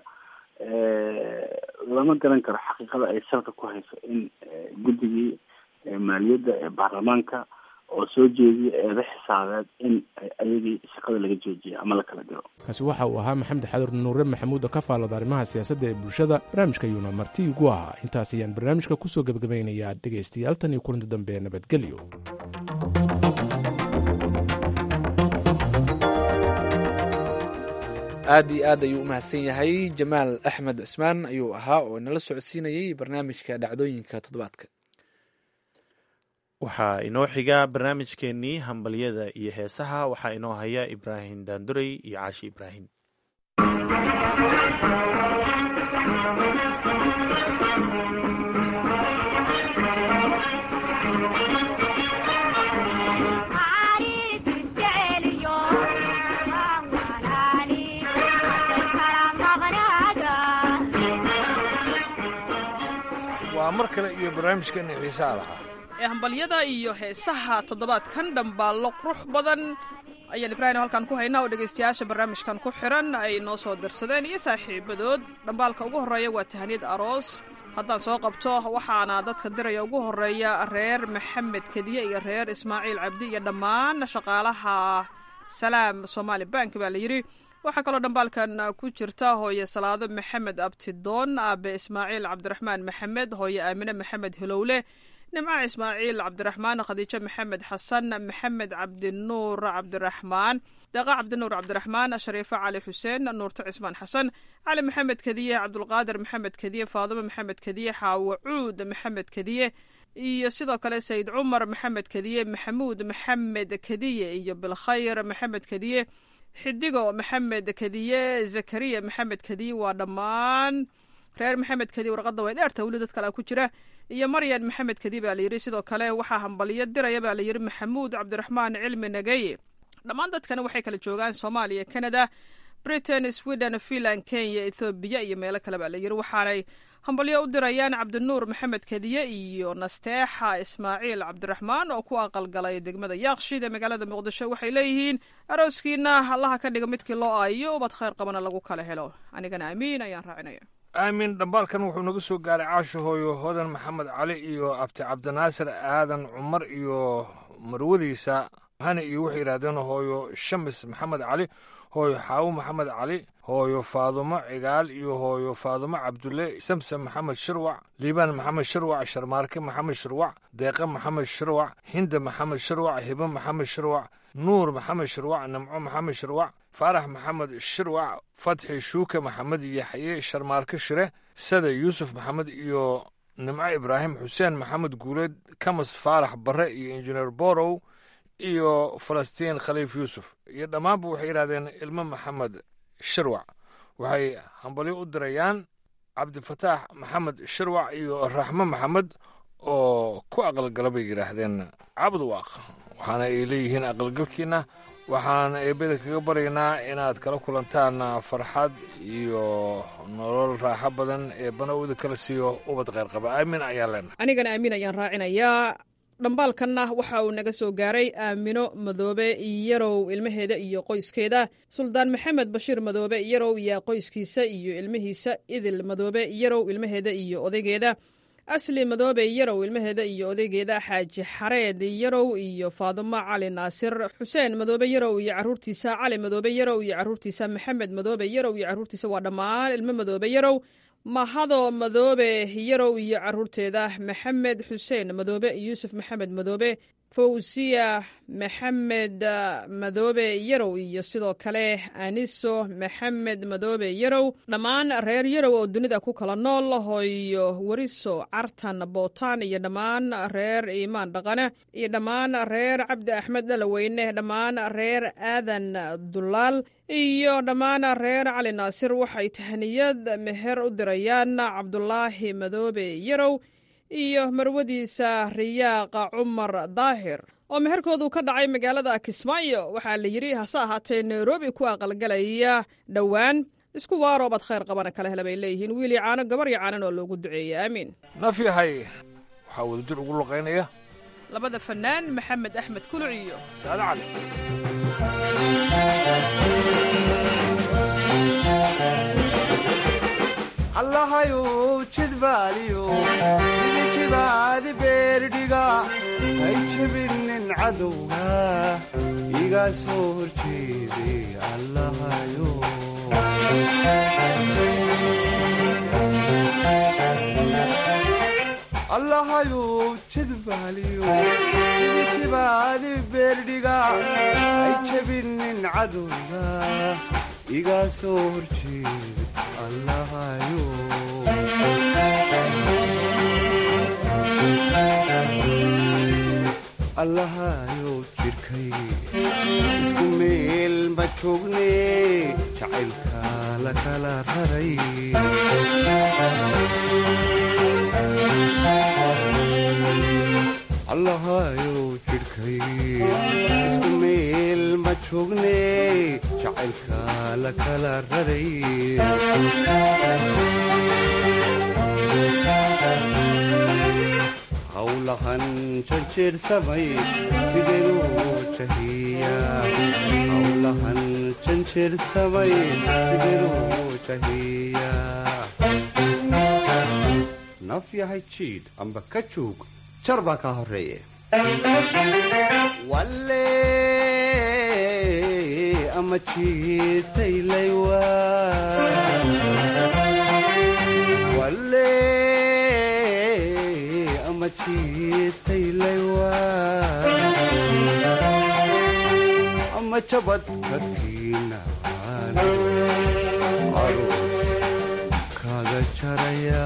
lama garan karo xaqiiqada ay salka ku hayso in guddigii maaliyadda ee baarlamaanka oo soo jeediya eeda xisaabeed in ayagii shaqada laga joojiya ama la kala diro kaasi waxa uu ahaa maxamed xadir nuure maxamuud oo ka faallooda arrimaha siyaasadda ee bulshada barnaamijka yuuna marti igu ahaa intaas ayaan barnaamijka kusoo gebagabaynayaa dhegaystayaal tan iyo kulanti dambe nabadgelyo aad iyo aad ayuu u mahadsan yahay jamaal axmed cismaan ayuu ahaa oo inala socodsiinayay barnaamijka dhacdooyinka toddobaadka waxaa inoo xiga barnaamijkeennii hambalyada iyo heesaha waxaa inoo haya ibraahim daandurey iyo caashi ibraahim waa mar kale iyo barnaamijkeena xiisaha lahaa ee hambalyada iyo heesaha toddobaadkan dhambaallo qurux badan ayaan ibraahim halkan ku haynaa oo dhegaystayaasha barnaamijkan ku xiran ay noo soo dirsadeen iyo saaxiibadood dhambaalka ugu horreeya waa tahaniyad aroos haddaan soo qabto waxaana dadka diraya ugu horreeya reer maxamed kediye iyo reer ismaaciil cabdi iyo dhammaan shaqaalaha salaam somaali bank baa la yidhi waxaa kaloo dhambaalkan ku jirta hooye salaado maxamed abtidoon aabe ismaaciil cabdiraxmaan maxamed hooye aamine maxamed hilowle nimca ismaaciil cabdiraxmaan khadiijo maxamed xasan maxamed cabdinuur cabdiraxmaan deeqa cabdinuur cabdiraxmaan shariifo cali xuseen nuurto cismaan xasan cali maxamed kediye cabdulqaadir maxamed kediye faadimo maxamed kediye xaawo cuud maxamed kediye iyo sidoo kale sayid cumar maxamed kediye maxamuud maxamed kediye iyo bilkhayr maxamed kediye xidigo maxamed kediye zakariya maxamed kediye waa dhammaan reer maxamed kediye warqadda way dheerta weli dad kale ku jira iyo maryan maxamed kediye baa layidhi sidoo kale waxaa hambaliyo diraya baa layidhi maxamuud cabdiraxmaan cilmi nageye dhammaan dadkani waxay kala joogaan soomaaliya canada britain sweden finland kenya ethoobiya iyo meelo kale baa layidhi waxaanay hambalyo u dirayaan cabdinuur maxamed kediye iyo nasteexa ismaaciil cabdiraxmaan oo ku aqalgalay degmada yaaqshid ee magaalada muqdisho waxay leeyihiin arooskiina allaha ka dhiga midkii loo aayo ubad khayr qabana lagu kala helo anigana amiin ayaan raacinaya aamin dhambaalkan wuxuu naga soo gaaray caasho hooyo hodan maxamed cali iyo abti cabdinaasir aadan cumar iyo marwadiisa hani iyo waxay yidhahdeen hooyo shamis maxamed cali hooyo xaawo maxamed cali hooyo faadumo cigaal iyo hooyo faadumo cabdulle samsam maxamed shirwac liibaan maxamed shirwac sharmaarke maxamed shirwac deeqa maxamed shirwac hinda maxamed shirwac hibo maxamed shirwac nuur maxamed shirwac nimco maxamed shirwac faarax maxamed shirwac fatxi shuuke maxamed yaxye sharmaarke shire sada yuusuf maxamed iyo nimco ibraahim xuseen maxamed guuleed kamas faarax barre iyo injineer borow iyo falastiin khaliif yuusuf iyo dhammaanba waxay yidhahdeen ilmo maxamed shirwac waxay hambalyo u dirayaan cabdifataax maxamed shirwac iyo raxmo maxamed oo ku aqalgala bay yidhaahdeen cabdwaaq waxaana ay leeyihiin aqalgalkiina waxaan eebada kaga baryaynaa inaad kala kulantaan farxad iyo nolol raaxo badan ee banowda kala siiyo ubad kheyrqaba aamin ayaan leenahay anigana aamin ayaan raacinayaa dhambaalkanna waxa uu naga soo gaaray aamino madoobe yarow ilmaheeda iyo qoyskeeda suldaan maxamed bashiir madoobe yarow iyo qoyskiisa iyo ilmihiisa idil madoobe yarow ilmaheeda iyo odaygeeda asli madoobe yarow ilmaheeda iyo odaygeeda xaaji xareed yarow iyo faadumo cali naasir xuseen madoobe yarow iyo caruurtiisa cali madoobe yarow iyo caruurtiisa maxamed madoobe yarow iyo caruurtiisa waa dhammaan ilmo madoobe yarow mahado madoobe yarow iyo caruurteeda maxamed xuseen madoobe yuusuf maxamed madoobe fawsiya maxamed madoobe yarow iyo sidoo kale aniso maxamed madoobe yarow dhammaan reer yarow oo dunida ku kala nool hooyo wariso cartan bootaan iyo dhammaan reer iimaan dhaqane iyo dhammaan reer cabdi axmed dhalaweyne dhammaan reer aadan dulaal iyo dhammaan reer cali naasir waxay tahniyad meher u dirayaan cabdulaahi madoobe yarow iyo marwadiisa riyaaqa cumar daahir oo meherkoodu ka dhacay magaalada kismaayo waxaa la yidhi hase ahaatee nairobi ku aqalgalaya dhowaan isku waaroobaad khayr qabana kala hela bay leeyihiin wiil iyo caano gabar iyo caanan oo loogu duceeyey aamiin naf yahay waxaa wadajir ugu luqaynaya labada fannaan maxamed axmed kuluc iyo saade cali allahayu jidbaaliyo sidii jibaadi beerdhiga hay jebinin cadowga iga soo horjeeday allahayo allahayu jidbaaliyo sidii jibaadi beerdhiga hay jebinin cadowga iga soo horjeeday allahayo allahayo jidhkay isku meel ma joogne jacaylka la kala raray allahayo jidhkay isku meel ma joogne jacaylka la kala raray hawlahan janjeersamay sideenuu jahiyaa hawlahan janjeersamay sideenuu jahiyaa naf yahay jiidh amba ka joog jar baa kaa horreeye walle ama jiitaylaywa walle ama jiitaylaywa ama jabad kakiinaan aroos kaga jaraya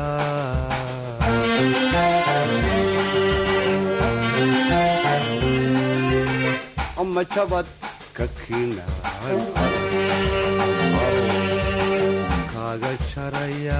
ama jabad kakiinaan aroos kaga jaraya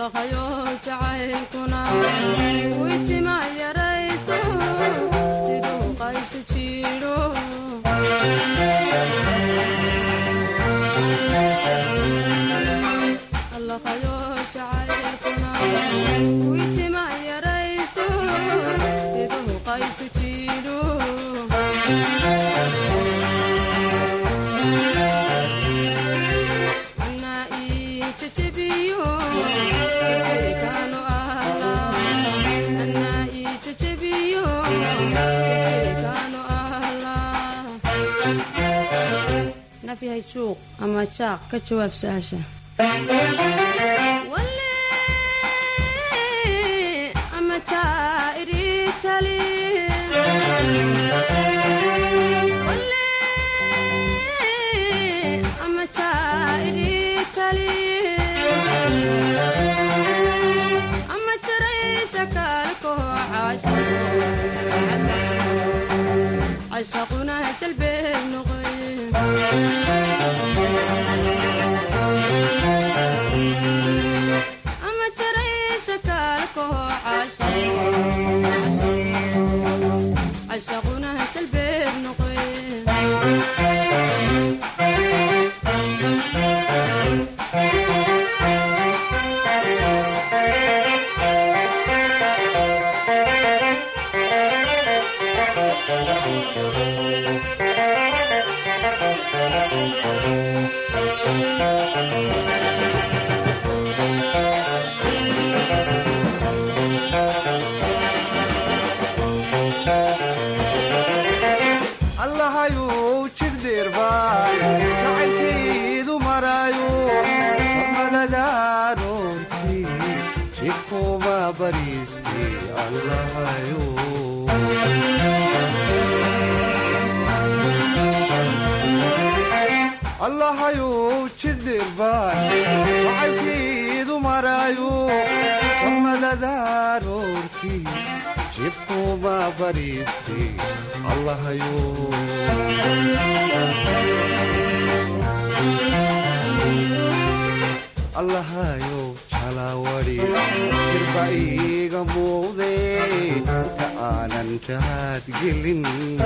allaqayo jacaylkuna wijima yaraysto siduu qaysu jiidho allaqayo jacaylkuna wijima yaraysto siduu qaysu jiidho nafyahay juuq ama jaaq ka jawaab su-aasha ama jaa'iritali ama jaa'iritali ama jaraysha kaalkoo cashaquna jalbeeb noqoy ama jaraysha kaalkoo cashaquna jalbeeb noqoy allahayuu jigdirbay jacaylkeedu marayo madadaanoorti jidkuma bariisti allahayo allahayuu jigdirbay jacaylkeedu marayo madadaanoorti jidkuma bariisti allahayo allahayo jalawadi jirba iiga muuqde inta aanan jahaad gelin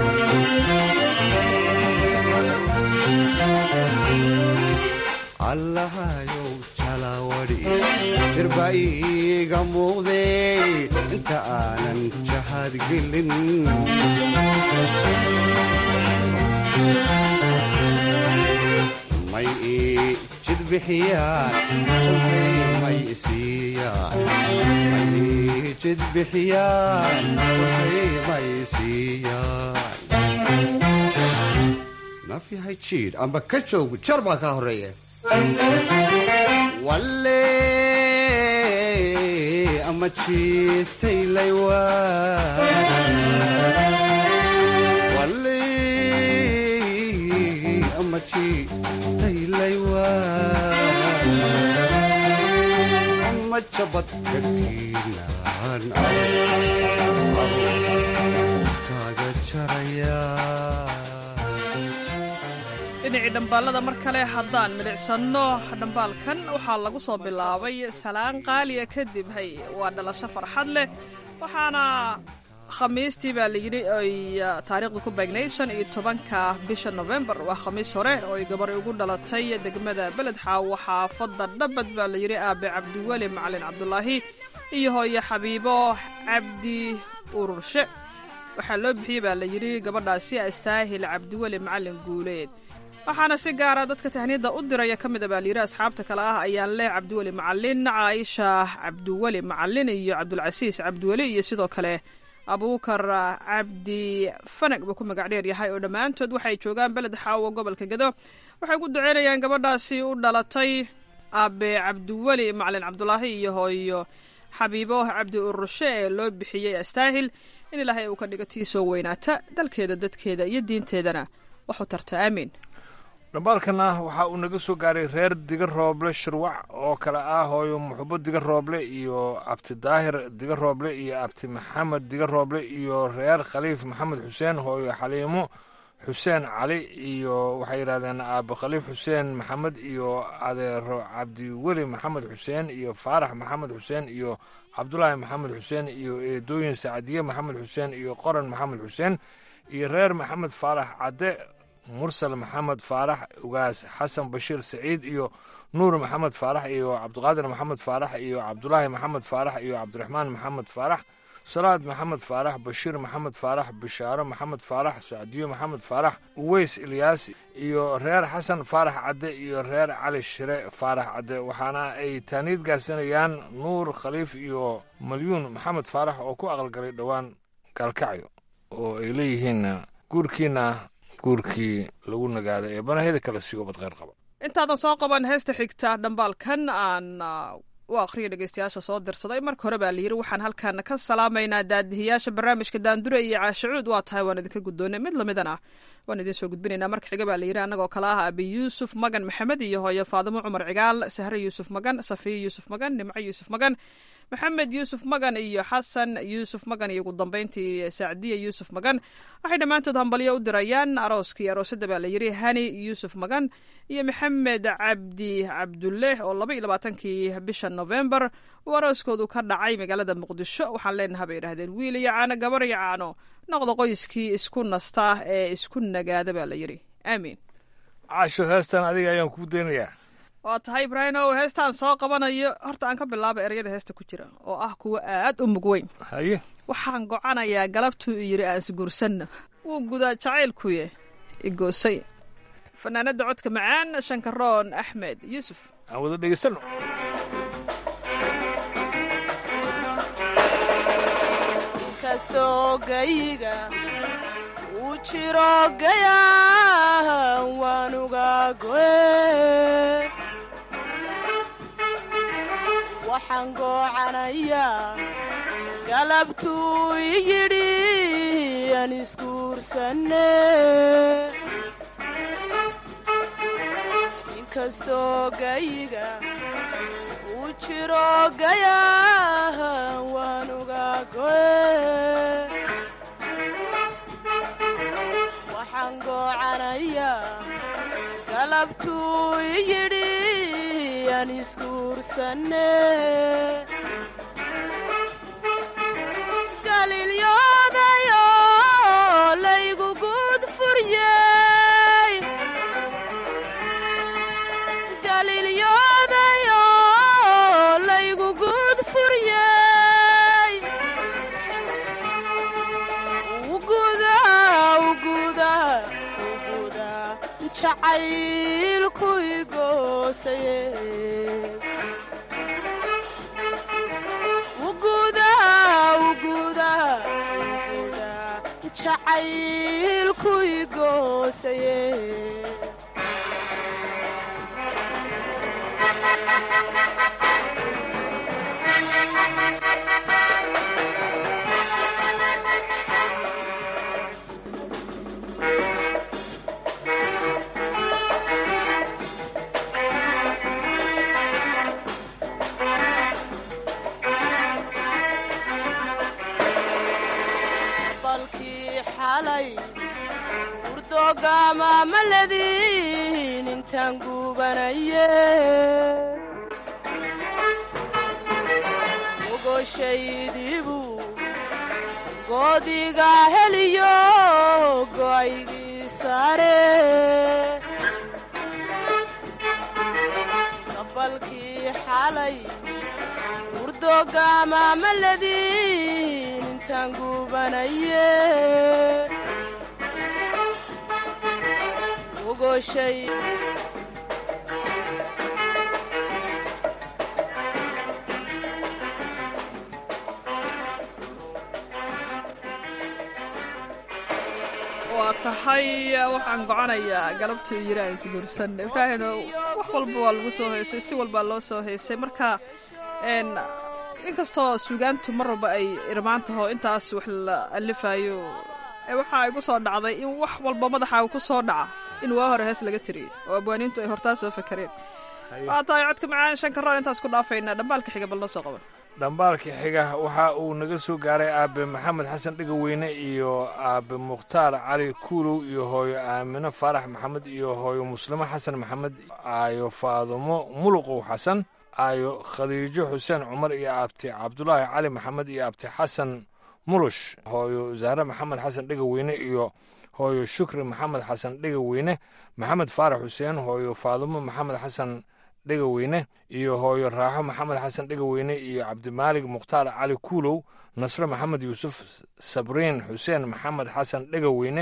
allahayo jalawadi jirba iiga muuqde inta aanan jahaad gelin may ii jid bixiyaan jantay may isiiyaan may ii jid bixiyaan jantay may isiiyaan nafyahay jiidh amba ka joogu jar baa kaa horreeya walle ama jiitay laywa walle ama jiitay laywa ama jabad kakiinaan kaaga jaraya dhinacii dhambaalada mar kale haddaan midhicsanno dhambaalkan waxaa lagu soo bilaabay salaan qaaliya kadib hay waa dhalasho farxad leh waxaana khamiistii baa layidhi ay taariikhdu ku beegnayd shan iyo tobanka bisha nofembar waa khamiis hore oo ay gabar ugu dhalatay degmada beledxaawo xaafadda dhabad baa layidhi aabe cabdiweli macalin cabdulaahi iyo hooye xabiibo cabdi ururshe waxaa loo bixiyey baa layidhi gabadhaasi astaahil cabdiweli macalin guuleed waxaana si gaara dadka tahniyadda u diraya ka mida baa layidhi asxaabta kale ah ayaan leh cabdiweli macalin caaisha cabdiweli macalin iyo cabdulcasiis cabdiweli iyo sidoo kale abuukar cabdi fanag buu ku magac dheer yahay oo dhammaantood waxay joogaan beled xaawo gobolka gedo waxay ku duceynayaan gabadhaasi u dhalatay aabe cabdiweli macalin cabdulaahi iyo hooyo xabiibo cabdi ururshe ee loo bixiyey astaahil in ilaahay uu ka dhigo tii soo weynaata dalkeeda dadkeeda iyo diinteedana waxu tarta aamiin dhambaalkana waxa uu naga soo gaaray reer diga rooble shirwac oo kale ah hooyo muxubo diga rooble iyo abti daahir diga rooble iyo abti maxamed diga rooble iyo reer khaliif maxamed xuseen hooyo xaliimo xuseen cali iyo waxay yidhahdeen aabo khaliif xuseen maxamed iyo adeero cabdiweli maxamed xuseen iyo faarax maxamed xuseen iyo cabdulaahi maxamed xuseen iyo eedooyin sacdiye maxamed xuseen iyo qoran maxamed xuseen iyo reer maxamed faarax cadde mursal maxamed faarax ugaas xasan bashiir saciid iyo nuur maxamed faarax iyo cabdiqaadir maxamed faarax iyo cabdulaahi maxamed faarax iyo cabdiraxmaan maxamed faarax salaad maxamed faarax bashiir maxamed faarax bishaaro maxamed faarax sacdiyo maxamed faarax uweys ilyaas iyo reer xasan faarax cadde iyo reer cali shire faarax cadde waxaana ay taaniid gaarsanayaan nuur khaliif iyo malyuun maxamed faarax oo ku aqalgalay dhowaan gaalkacyo oo ay leeyihiin guurkiina guurkii lagu nagaaday ee banaheda kala siigo bad kheyr qaba intaadan soo qaban heesta xigta dhambaalkan aan u akhriya dhegeystayaasha soo dirsaday marka hore baa layidhi waxaan halkaana ka salaamaynaa daadihiyaasha barnaamijka daandure iyo caashacuud waa tahay waan idinka guddoonay mid lamidana waan idin soo gudbinaynaa marka xiga baa layidhi annagoo kale ah abi yuusuf magan maxamed iyo hooyo faadimo cumar cigaal sahre yuusuf magan safiye yuusuf magan nimco yuusuf magan maxamed yuusuf magan iyo xasan yuusuf magan iyo ugu dambeyntii sacdiya yuusuf magan waxay dhammaantood hambalyo u dirayaan arooskii aroosadda baa layidhi hani yuusuf magan iyo maxamed cabdi cabdulle oo laba iyo labaatankii bisha novembar uu arooskoodu ka dhacay magaalada muqdisho waxaan leenaha bay idhahdeen wiil iyo caano gabar iyo caano noqda qoyskii isku nasta ee isku nagaada baa layidhi aamiin caasho heestan adiga ayaan kuu daynayaa waa tahay ibraahimow heestaan soo qabanayo horta aan ka bilaaba ereyada heesta ku jira oo ah kuwa aad u mug weyn haye waxaan gocanayaa galabtuu yidhi aan isguursanno wuu gudaa jacaylkuye igoosay fanaanada codka macaan shankaroon axmed yuusuf aan wada dhegeysanno inkastoo gayiga uu jiro gayaa waanuga goe waxaan goocanayaa galabtuu yidhi aan isguursanne inkastoo gayiga uu jiro gayaa waanuga goe waxaan goocanayaa galabtuu yidhi aan isguursanne galilyodayo laygu guud furyey galilyodayo laygu guud furyey uguda uguda uguda jacaylku igoosaye uguda uguda uguda jacaylku igoosaye urdoogama maladin intaan gubanaye ogooshaydibu goodiga heliyo go'aygii saare qabalkii xalay urdoogama maladin intaan gubanaye ogoshay waa tahay waxaan goconayaa galabtuu yiri aan isguursan ibraahino wax walba waa lagu soo heysay si walbaa loo soo heysay marka inkastoo suugaantu mar walba ay irmaan taho intaas wax la alifayo waxaa igu soo dhacday in wax walba madaxa ku soo dhaca in waa hore hees laga tiriyey oo abwaaniintu ay hortaa soo fakareen waa tahay codka macaan shankaroon intaas ku dhaafaynaa dhambaalka xiga bal noo soo qaban dhambaalka xiga waxa uu naga soo gaaray aabe maxamed xasan dhegaweyne iyo aabe mukhtaar cali kuulow iyo hooyo aamino faarax maxamed iyo hooyo muslimo xasan maxamed aayo faadumo muluqow xasan aayo khadiijo xuseen cumar iyo abti cabdulaahi cali maxamed iyo abti xasan mulush hooyo zahre maxamed xasan dhegaweyne iyo hooyo shukri maxamed xasan dhegaweyne maxamed faarax xuseen hooyo faadumo maxamed xasan dhegaweyne iyo hooyo raaxo maxamed xasan dhegaweyne iyo cabdimaalig mukhtaar cali kuulow nasre maxamed yuusuf sabriin xuseen maxamed xasan dhegaweyne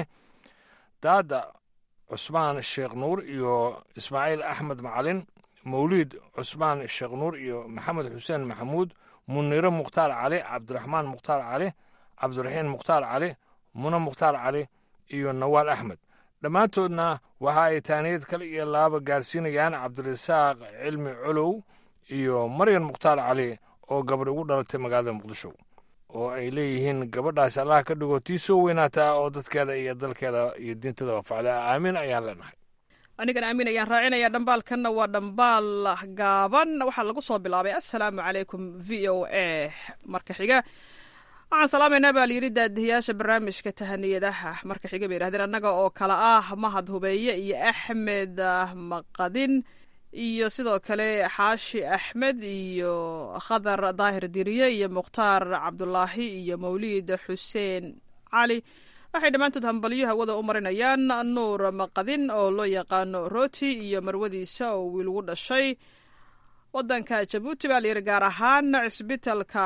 daada cusmaan sheekh nuur iyo ismaaciil axmed macalin mawliid cusmaan sheekh nuur iyo maxamed xuseen maxamuud muniro mukhtaar cali cabdiraxmaan mukhtaar cali cabdiraxiin mukhtaar cali muna mukhtaar cali iyo nawaal axmed dhammaantoodna waxa ay taaniyad kale iyo laaba gaarsiinayaan cabdirasaaq cilmi colow iyo maryan mukhtaar cali oo gabadh ugu dhalatay magaalada muqdisho oo ay leeyihiin gabadhaas allah ka dhigo tii soo weynaataa oo dadkeeda iyo dalkeeda iyo diintada wafacda aamin ayaan leenahay anigan aamin ayaan raacinaya dhambaalkanna waa dhambaal gaaban waxaa lagu soo bilaabay assalaamu calaykum v o a marka xiga waxaan salaamaynaa baa layidhi daadihiyaasha barnaamijka tahaniyadaha marka xiga bay yidhahdeen annaga oo kale ah mahad hubeeye iyo axmed maqadin iyo sidoo kale xaashi axmed iyo khadar daahir diriye iyo mukhtaar cabdulaahi iyo mawliid xuseen cali waxay dhammaantood hambalyo hawada u marinayaan nuur maqadin oo loo yaqaano roti iyo marwadiisa oo wiil ugu dhashay waddanka jabuuti baa layidhi gaar ahaan cisbitalka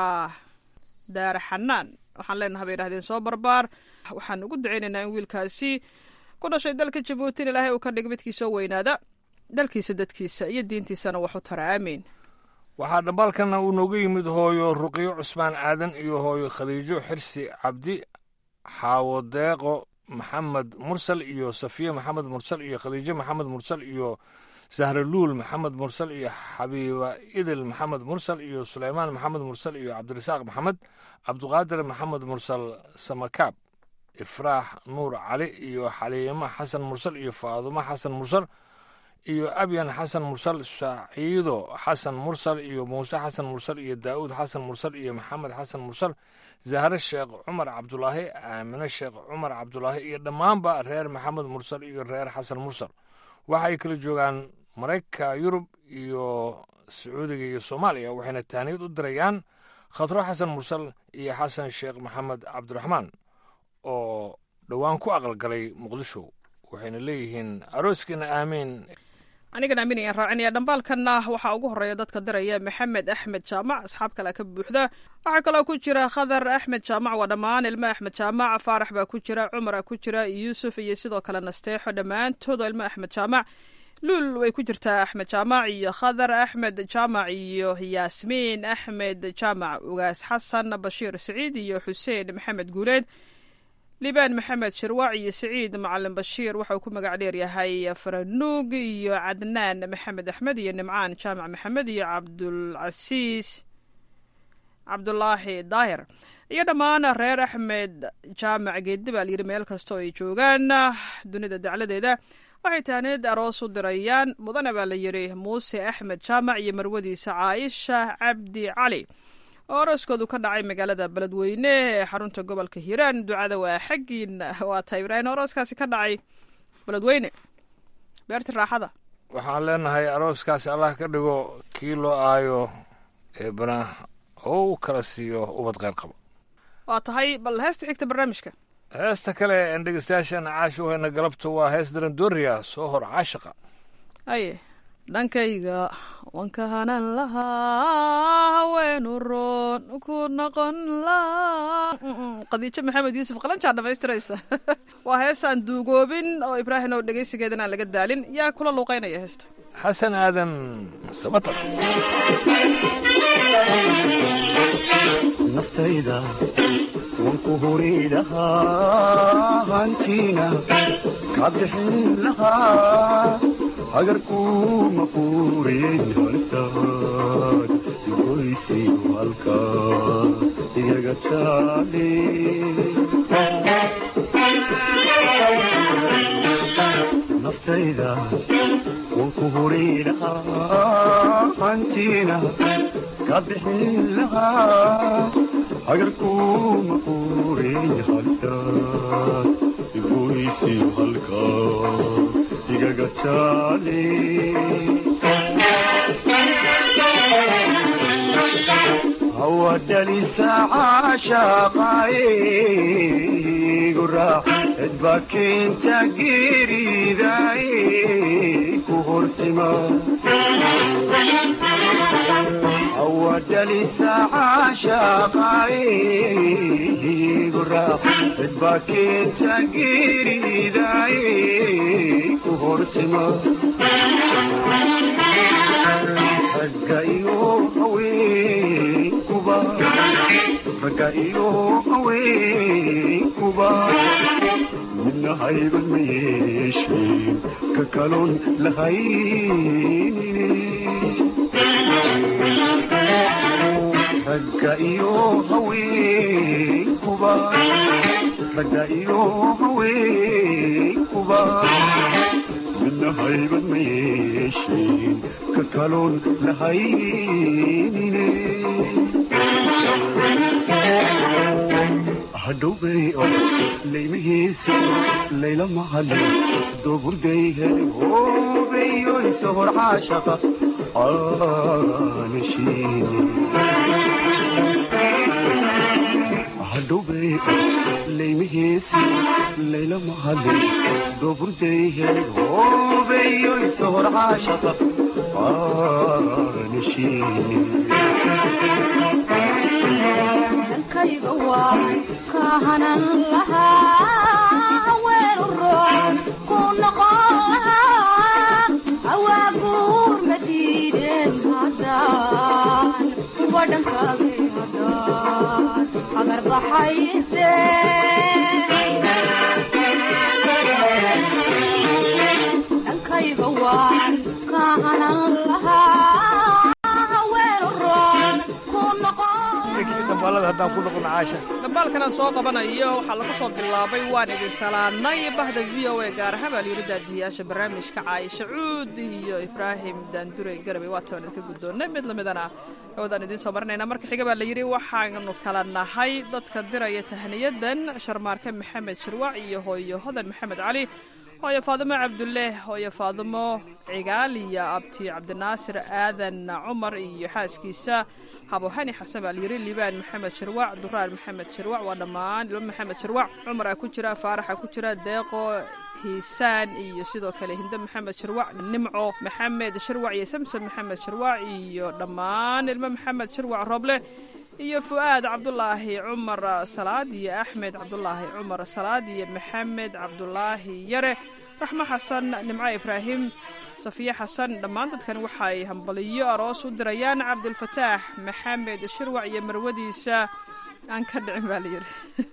daar xanaan waxaan leenaha bay yidhahdeen soo barbaar waxaan ugu dacaynaynaa in wiilkaasi ku dhashay dalka jabuuti in ilaahay uu ka dhig midkii soo weynaada dalkiisa dadkiisa iyo diintiisana wax u tara aamiin waxaa dhambaalkana uu nooga yimid hooyo ruqyo cusmaan aadan iyo hooyo khadiijo xirsi cabdi xaawo deeqo maxamed mursal iyo safiye maxamed mursal iyo khadiijo maxamed mursal iyo sahraluul maxamed mursal iyo xabiiba idil maxamed mursal iyo suleymaan maxamed mursal iyo cabdirasaaq maxamed cabduqaadir maxamed mursal samakaab ifraax nuur cali iyo xaliimo xasan mursal iyo faadumo xasan mursal iyo abyan xasan mursal saciido xasan mursal iyo muuse xasan mursal iyo daa'uud xasan mursal iyo maxamed xasan mursal zahre sheekh cumar cabdulaahi aamine sheekh cumar cabdulaahi iyo dhammaanba reer maxamed mursal iyo reer xasan mursal waxay kala joogaan maraykanka yurub iyo sacuudiga iyo soomaaliya waxayna taaniyad u dirayaan khatro xasan mursal iyo xasan sheekh maxamed cabdiraxmaan oo dhowaan ku aqalgalay muqdisho waxayna leeyihiin arooskiina aamiin anigan aamin ayaan raacinaya dhambaalkanna waxaa ugu horeeya dadka diraya maxamed axmed jaamac asxaab kale ka buuxda waxaa kaloo ku jira khadar axmed jaamac waa dhammaan ilmo axmed jaamac faarax baa ku jira cumara ku jira yuusuf iyo sidoo kale nasteexo dhammaantood oo ilmo axmed jaamac luul way ku jirtaa axmed jaamac iyo khadar axmed jaamac iyo yaasmiin axmed jaamac ugaas xasan bashiir siciid iyo xuseen maxamed guuleed libaan maxamed shirwaac iyo siciid macalin bashiir waxauu ku magac dheeryahay faranuug iyo cadnaan maxamed axmed iyo nimcaan jaamac maxamed iyo cabdulcasiis cabdulaahi daahir iyo dhammaan reer axmed jaamac geeddi baa layidhi meel kastoo ay joogaan dunida dacladeeda waxay tahneed aroos u dirayaan mudana baa la yidhi muuse axmed jaamac iyo marwadiisa caaisha cabdi cali oo arooskoodu ka dhacay magaalada beledweyne ee xarunta gobolka hiiraan ducada waa xaggiin waa tahay ibraahim arooskaasi ka dhacay beledweyne beerta raaxada waxaan leenahay arooskaasi allah ka dhigo kii loo aayo eebana oo u kala siiyo ubad qayr qabo waa tahay bal heesta xigta barnaamijka heesta kale en dhegeystayaashan caasho weyna galabta waa hees darandooriya soo hor caashiqa aye dhankayga wanka hanan lahaa haweenu roon ku noqon lahaa qadiijo maxamed yuusuf qalanjaa dhamaystiraysa waa heesaan duugoobin oo ibraahim oo dhegaysigeedan aan laga daalin yaa kula luuqaynaya heesta xasan aadan sabatar naftayda wanku huri lahaa hantiina ka bixin lahaa agarkuma quurin halistaad goysi halka iyaga jaale naftayda wanku huri lahaa hantiina ka bixin lahaa hagarkuma quureey halkaad igoysiyo halkaad igaga jaale hawadhalisa caashaqaaye igu raac cidba keenta geeridaaye ku hortima hawadhalisa caashaqaaye igu raac cidba keenta geeridaaye ku hortima ragga iyo haweenkuba ragga iyo haweenkuba midna hayban ma yeesheen ka kaloon lahaynine ragga iyo haweenkuba ragga iyo haweenkuba midna hayban ma yeesheen ka kaloon lahaynine hadhowbay laymihiisa layla macalin dooburday heli hoobeyo isohor caashaqa aanashiine hadhowbay laymihiisa layla macalin dooburday heli hoobeyo isohor caashaqa aanashiine dankayga waan ka hanan lahaa weelu roon ku noqon lahaa awaaguur ma diideen haddaan kuwa dhankaagay haddaan agar baxayse dankayga waan ka hanan lahaa weelu roon ku noqon dhambaalkanaan soo qabanayo waxaa lagu soo bilaabay waan idin salaanay bahda v o a gaar ahaan baa layidhi daadiyayaasha barnaamijka caayisha cuud iyo ibraahim daandure garabey waa tabaan idinka guddoonnay mid lamidana hawdaan idiin soo marinaynaa marka xiga baa layidhi waxaanu kala nahay dadka diraya tahniyadan sharmaarke maxamed shirwac iyo hooyo hodan maxamed cali hooyo faadimo cabduleeh hooyo faadimo cigaal iyo abti cabdinaasir aadan cumar iyo xaaskiisa habohani xasan baa layidhi liibaan maxamed shirwac duraan maxamed shirwac waa dhammaan ilmo maxamed shirwac cumaraa ku jira faaraxa ku jira deeqo hiisaan iyo sidoo kale hindo maxamed shirwac nimco maxamed shirwac iyo samson maxamed shirwac iyo dhammaan ilmo maxamed shirwac rooble iyo fu'aad cabdulaahi cumar salaad iyo axmed cabdulaahi cumar salaad iyo maxamed cabdulaahi yare raxmo xasan nimco ibraahim safiye xasan dhammaan dadkan waxay hambaliyo aroos u dirayaan cabdilfataax maxamed shirwac iyo marwadiisa aan ka dhicin baa layidhi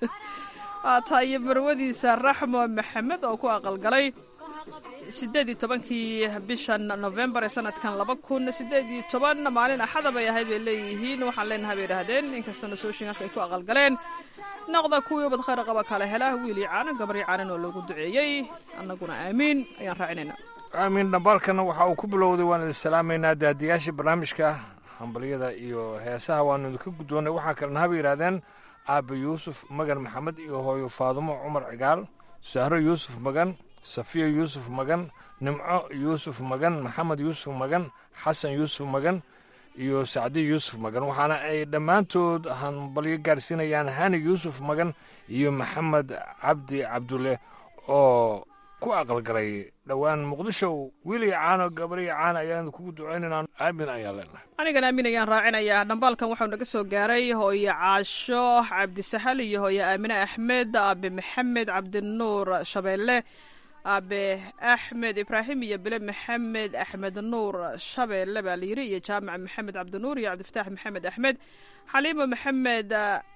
aataa iyo marwadiisa raxmo maxamed oo ku aqalgalay sideed iyo tobankii bishan novembar ee sanadkan laba kun sideed iyo toban maalin axada bay ahayd bay leeyihiin waxaan leenahay bay idhaahdeen inkastoo nasooshinka ay ku aqalgaleen noqda kuwii ubad khayr qaba kala hela wiil iyo caanan gabar iyo caanan oo loogu duceeyey annaguna aamiin ayaan raacinaynaa aamiin dhambaalkana waxa uu ku bilowday waan idin salaamaynaa daadiyaashii barnaamijka hambalyada iyo heesaha waanu idinka guddoonnay waxaa kalena haba yidhaahdeen aabe yuusuf magan maxamed iyo hooyo faadumo cumar cigaal sahro yuusuf magan safiya yuusuf magan nimco yuusuf magan maxamed yuusuf magan xasan yuusuf magan iyo sacdi yuusuf magan waxaana ay dhammaantood hambalyo gaarsiinayaan hani yuusuf magan iyo maxamed cabdi cabdulle oo ku aqalgalay dhowaan muqdisho wiiliya caano gabariya caana ayaan kugu ducaynaynaa aamin ayaan leenahay anigan aamin ayaan raacinayaa dhambaalkan waxau naga soo gaaray hooyo caasho cabdisahal iyo hooyo aamine axmed aabe maxamed cabdinuur shabeelle aabe axmed ibraahim iyo bile maxamed axmed nuur shabeelle baa layidhi iyo jaamac maxamed cabdinuur iyo cabdifataax maxamed axmed xaliimo maxamed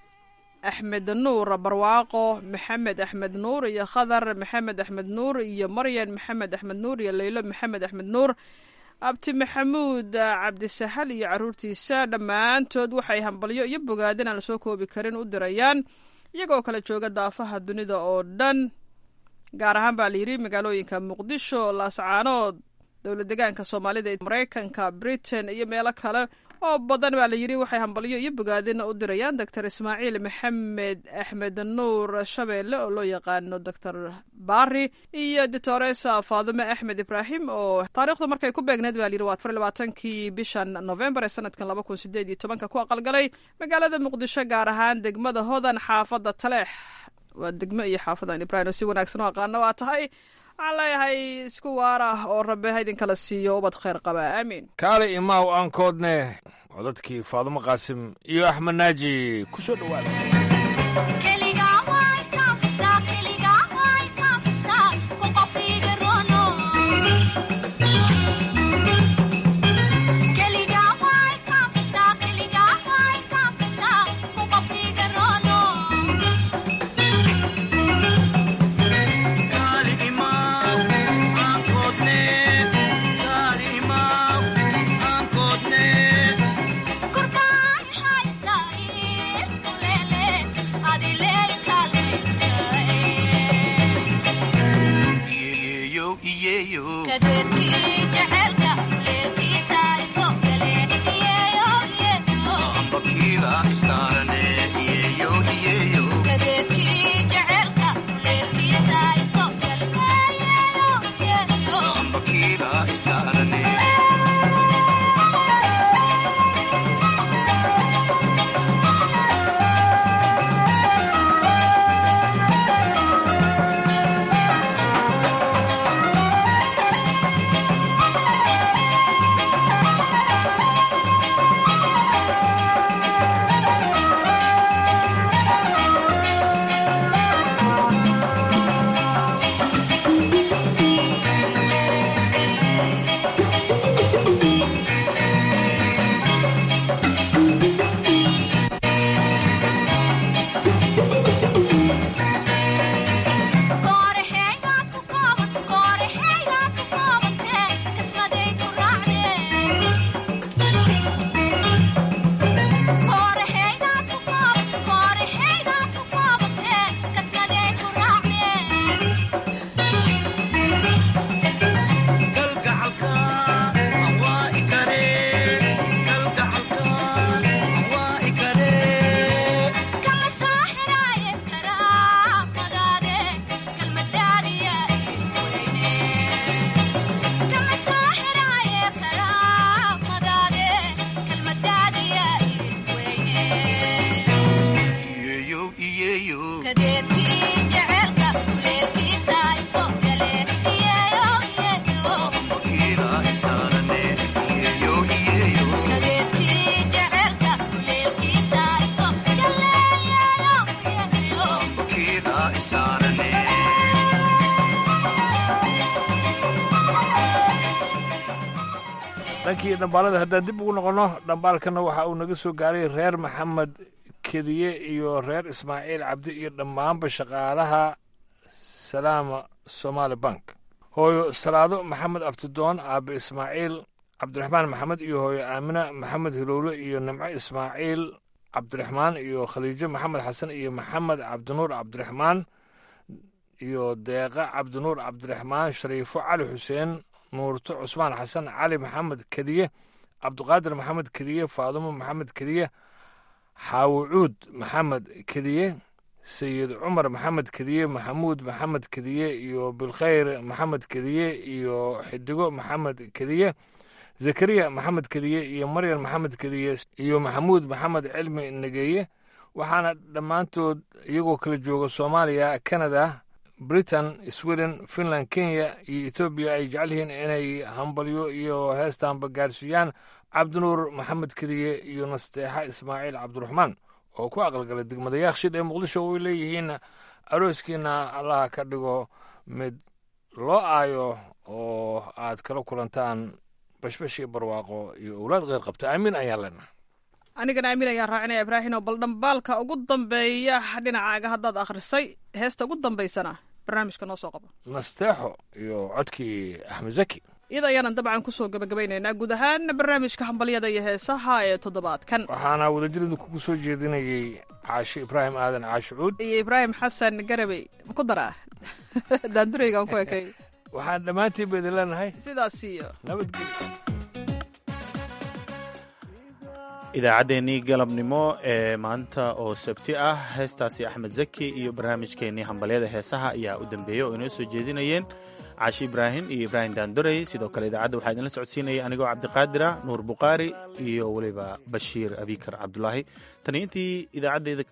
axmed nuur barwaaqo maxamed axmed nuur iyo khadar maxamed axmed nuur iyo maryan maxamed axmed nuur iyo leylo maxamed axmed nuur abti maxamuud cabdisahal iyo caruurtiisa dhammaantood waxay hambalyo iyo bogaadin aan lasoo koobi karin u dirayaan iyagoo kala jooga daafaha dunida oo dhan gaar ahaan baa layidhi magaalooyinka muqdisho laascaanood dowlad degaanka soomaalida ee maraykanka britain iyo meelo kale oo badan baa la yidhi waxay hambalyo iyo bogaadina u dirayaan doctor ismaaciil maxamed axmed nuur shabeelle oo loo yaqaano doctor bari iyo doctoresa faadime axmed ibraahim oo taariikhda markay ku beegneed baa la yidhi waa afar iyo labaatankii bishan novembar ee sanadkan laba kun sideed iyo tobanka ku aqalgalay magaalada muqdisho gaar ahaan degmada hodan xaafadda taleex waa degmo iyo xaafadan ibraahim oo si wanaagsan u aqaano waa tahay waxaan leeyahay isku waara oo rabbe ha idinkala siiyo ubad khayr qaba aamiin kaale imaaw aan koodne codadkii faadumo qaasim iyo axmed naaji ku soo dhowaada dhankii dhambaalada haddaan dib ugu noqonno dhambaalkana waxa uu naga soo gaaray reer maxamed kediye iyo reer ismaaciil cabdi iyo dhammaanba shaqaalaha salaama somaali bank hooyo salaado maxamed abtidoon aabe ismaaciil cabdiraxmaan maxamed iyo hooyo aamina maxamed hilowle iyo nimco ismaaciil cabdiraxmaan iyo khaliijo maxamed xasan iyo maxamed cabdinuur cabdiraxmaan iyo deeqa cabdinuur cabdiraxmaan shariifo cali xuseen nuurto cusmaan xasan cali maxamed kediye cabdiqaadir maxamed kediye faadumo maxamed kediye xaawucuud maxamed kediye sayid cumar maxamed kediye maxamuud maxamed kediye iyo bilkhayr maxamed kediye iyo xidigo maxamed kediye zakariya maxamed kediye iyo maryan maxamed kediye iyo maxamuud maxamed cilmi negeeye waxaana dhammaantood iyagoo kala jooga soomaaliya canada britain sweden finland kenya iyo etoobiya ay jecel yihiin inay hambalyo iyo heestaanba gaarsiiyaan cabdinuur maxamed kediye iyo nasteexa ismaaciil cabdiraxmaan oo ku aqalgalay degmada yaakshid ee muqdisho way leeyihiin arooskiina allaha ka dhigo mid loo aayo oo aad kala kulantaan bashbash iyo barwaaqo iyo owlaad kheyr qabta aamin ayaan leenaha anigana aamin ayaan raacinaya ibraahim oo bal dhambaalka ugu dambeeya dhinacaaga haddaad akhrisay heesta ugu dambaysana barnaamijka noo soo qabo nasteexo iyo codkii axmed zaki iyada ayaanan dabcan kusoo gabagabaynaynaa guud ahaan barnaamijka hambalyada iyo heesaha ee toddobaadkan waxaana wadajiradu kugu soo jeedinayey caasho ibraahim aadan caasho cuud iyo ibraahim xasan garabey ma ku daraa daandureygaan ku ekay waxaan dhammaantiin ba idin leenahay sidaas iyo nabadgelyo idaacaddeenii galabnimo ee maanta oo sabti ah heestaasi axmed zaki iyo barnaamijkeennii hambalyada heesaha ayaa u dambeeyey oo inoo soo jeedinayeen caashi ibraahim iyo ibraahim daandorey. sidoo kale idaacadda waxaa idinla socodsiinaya anigoo cabdiqaadira nuur bukhaari iyo weliba bashiir abikar cabdulaahi. tani intii idaacaddeeda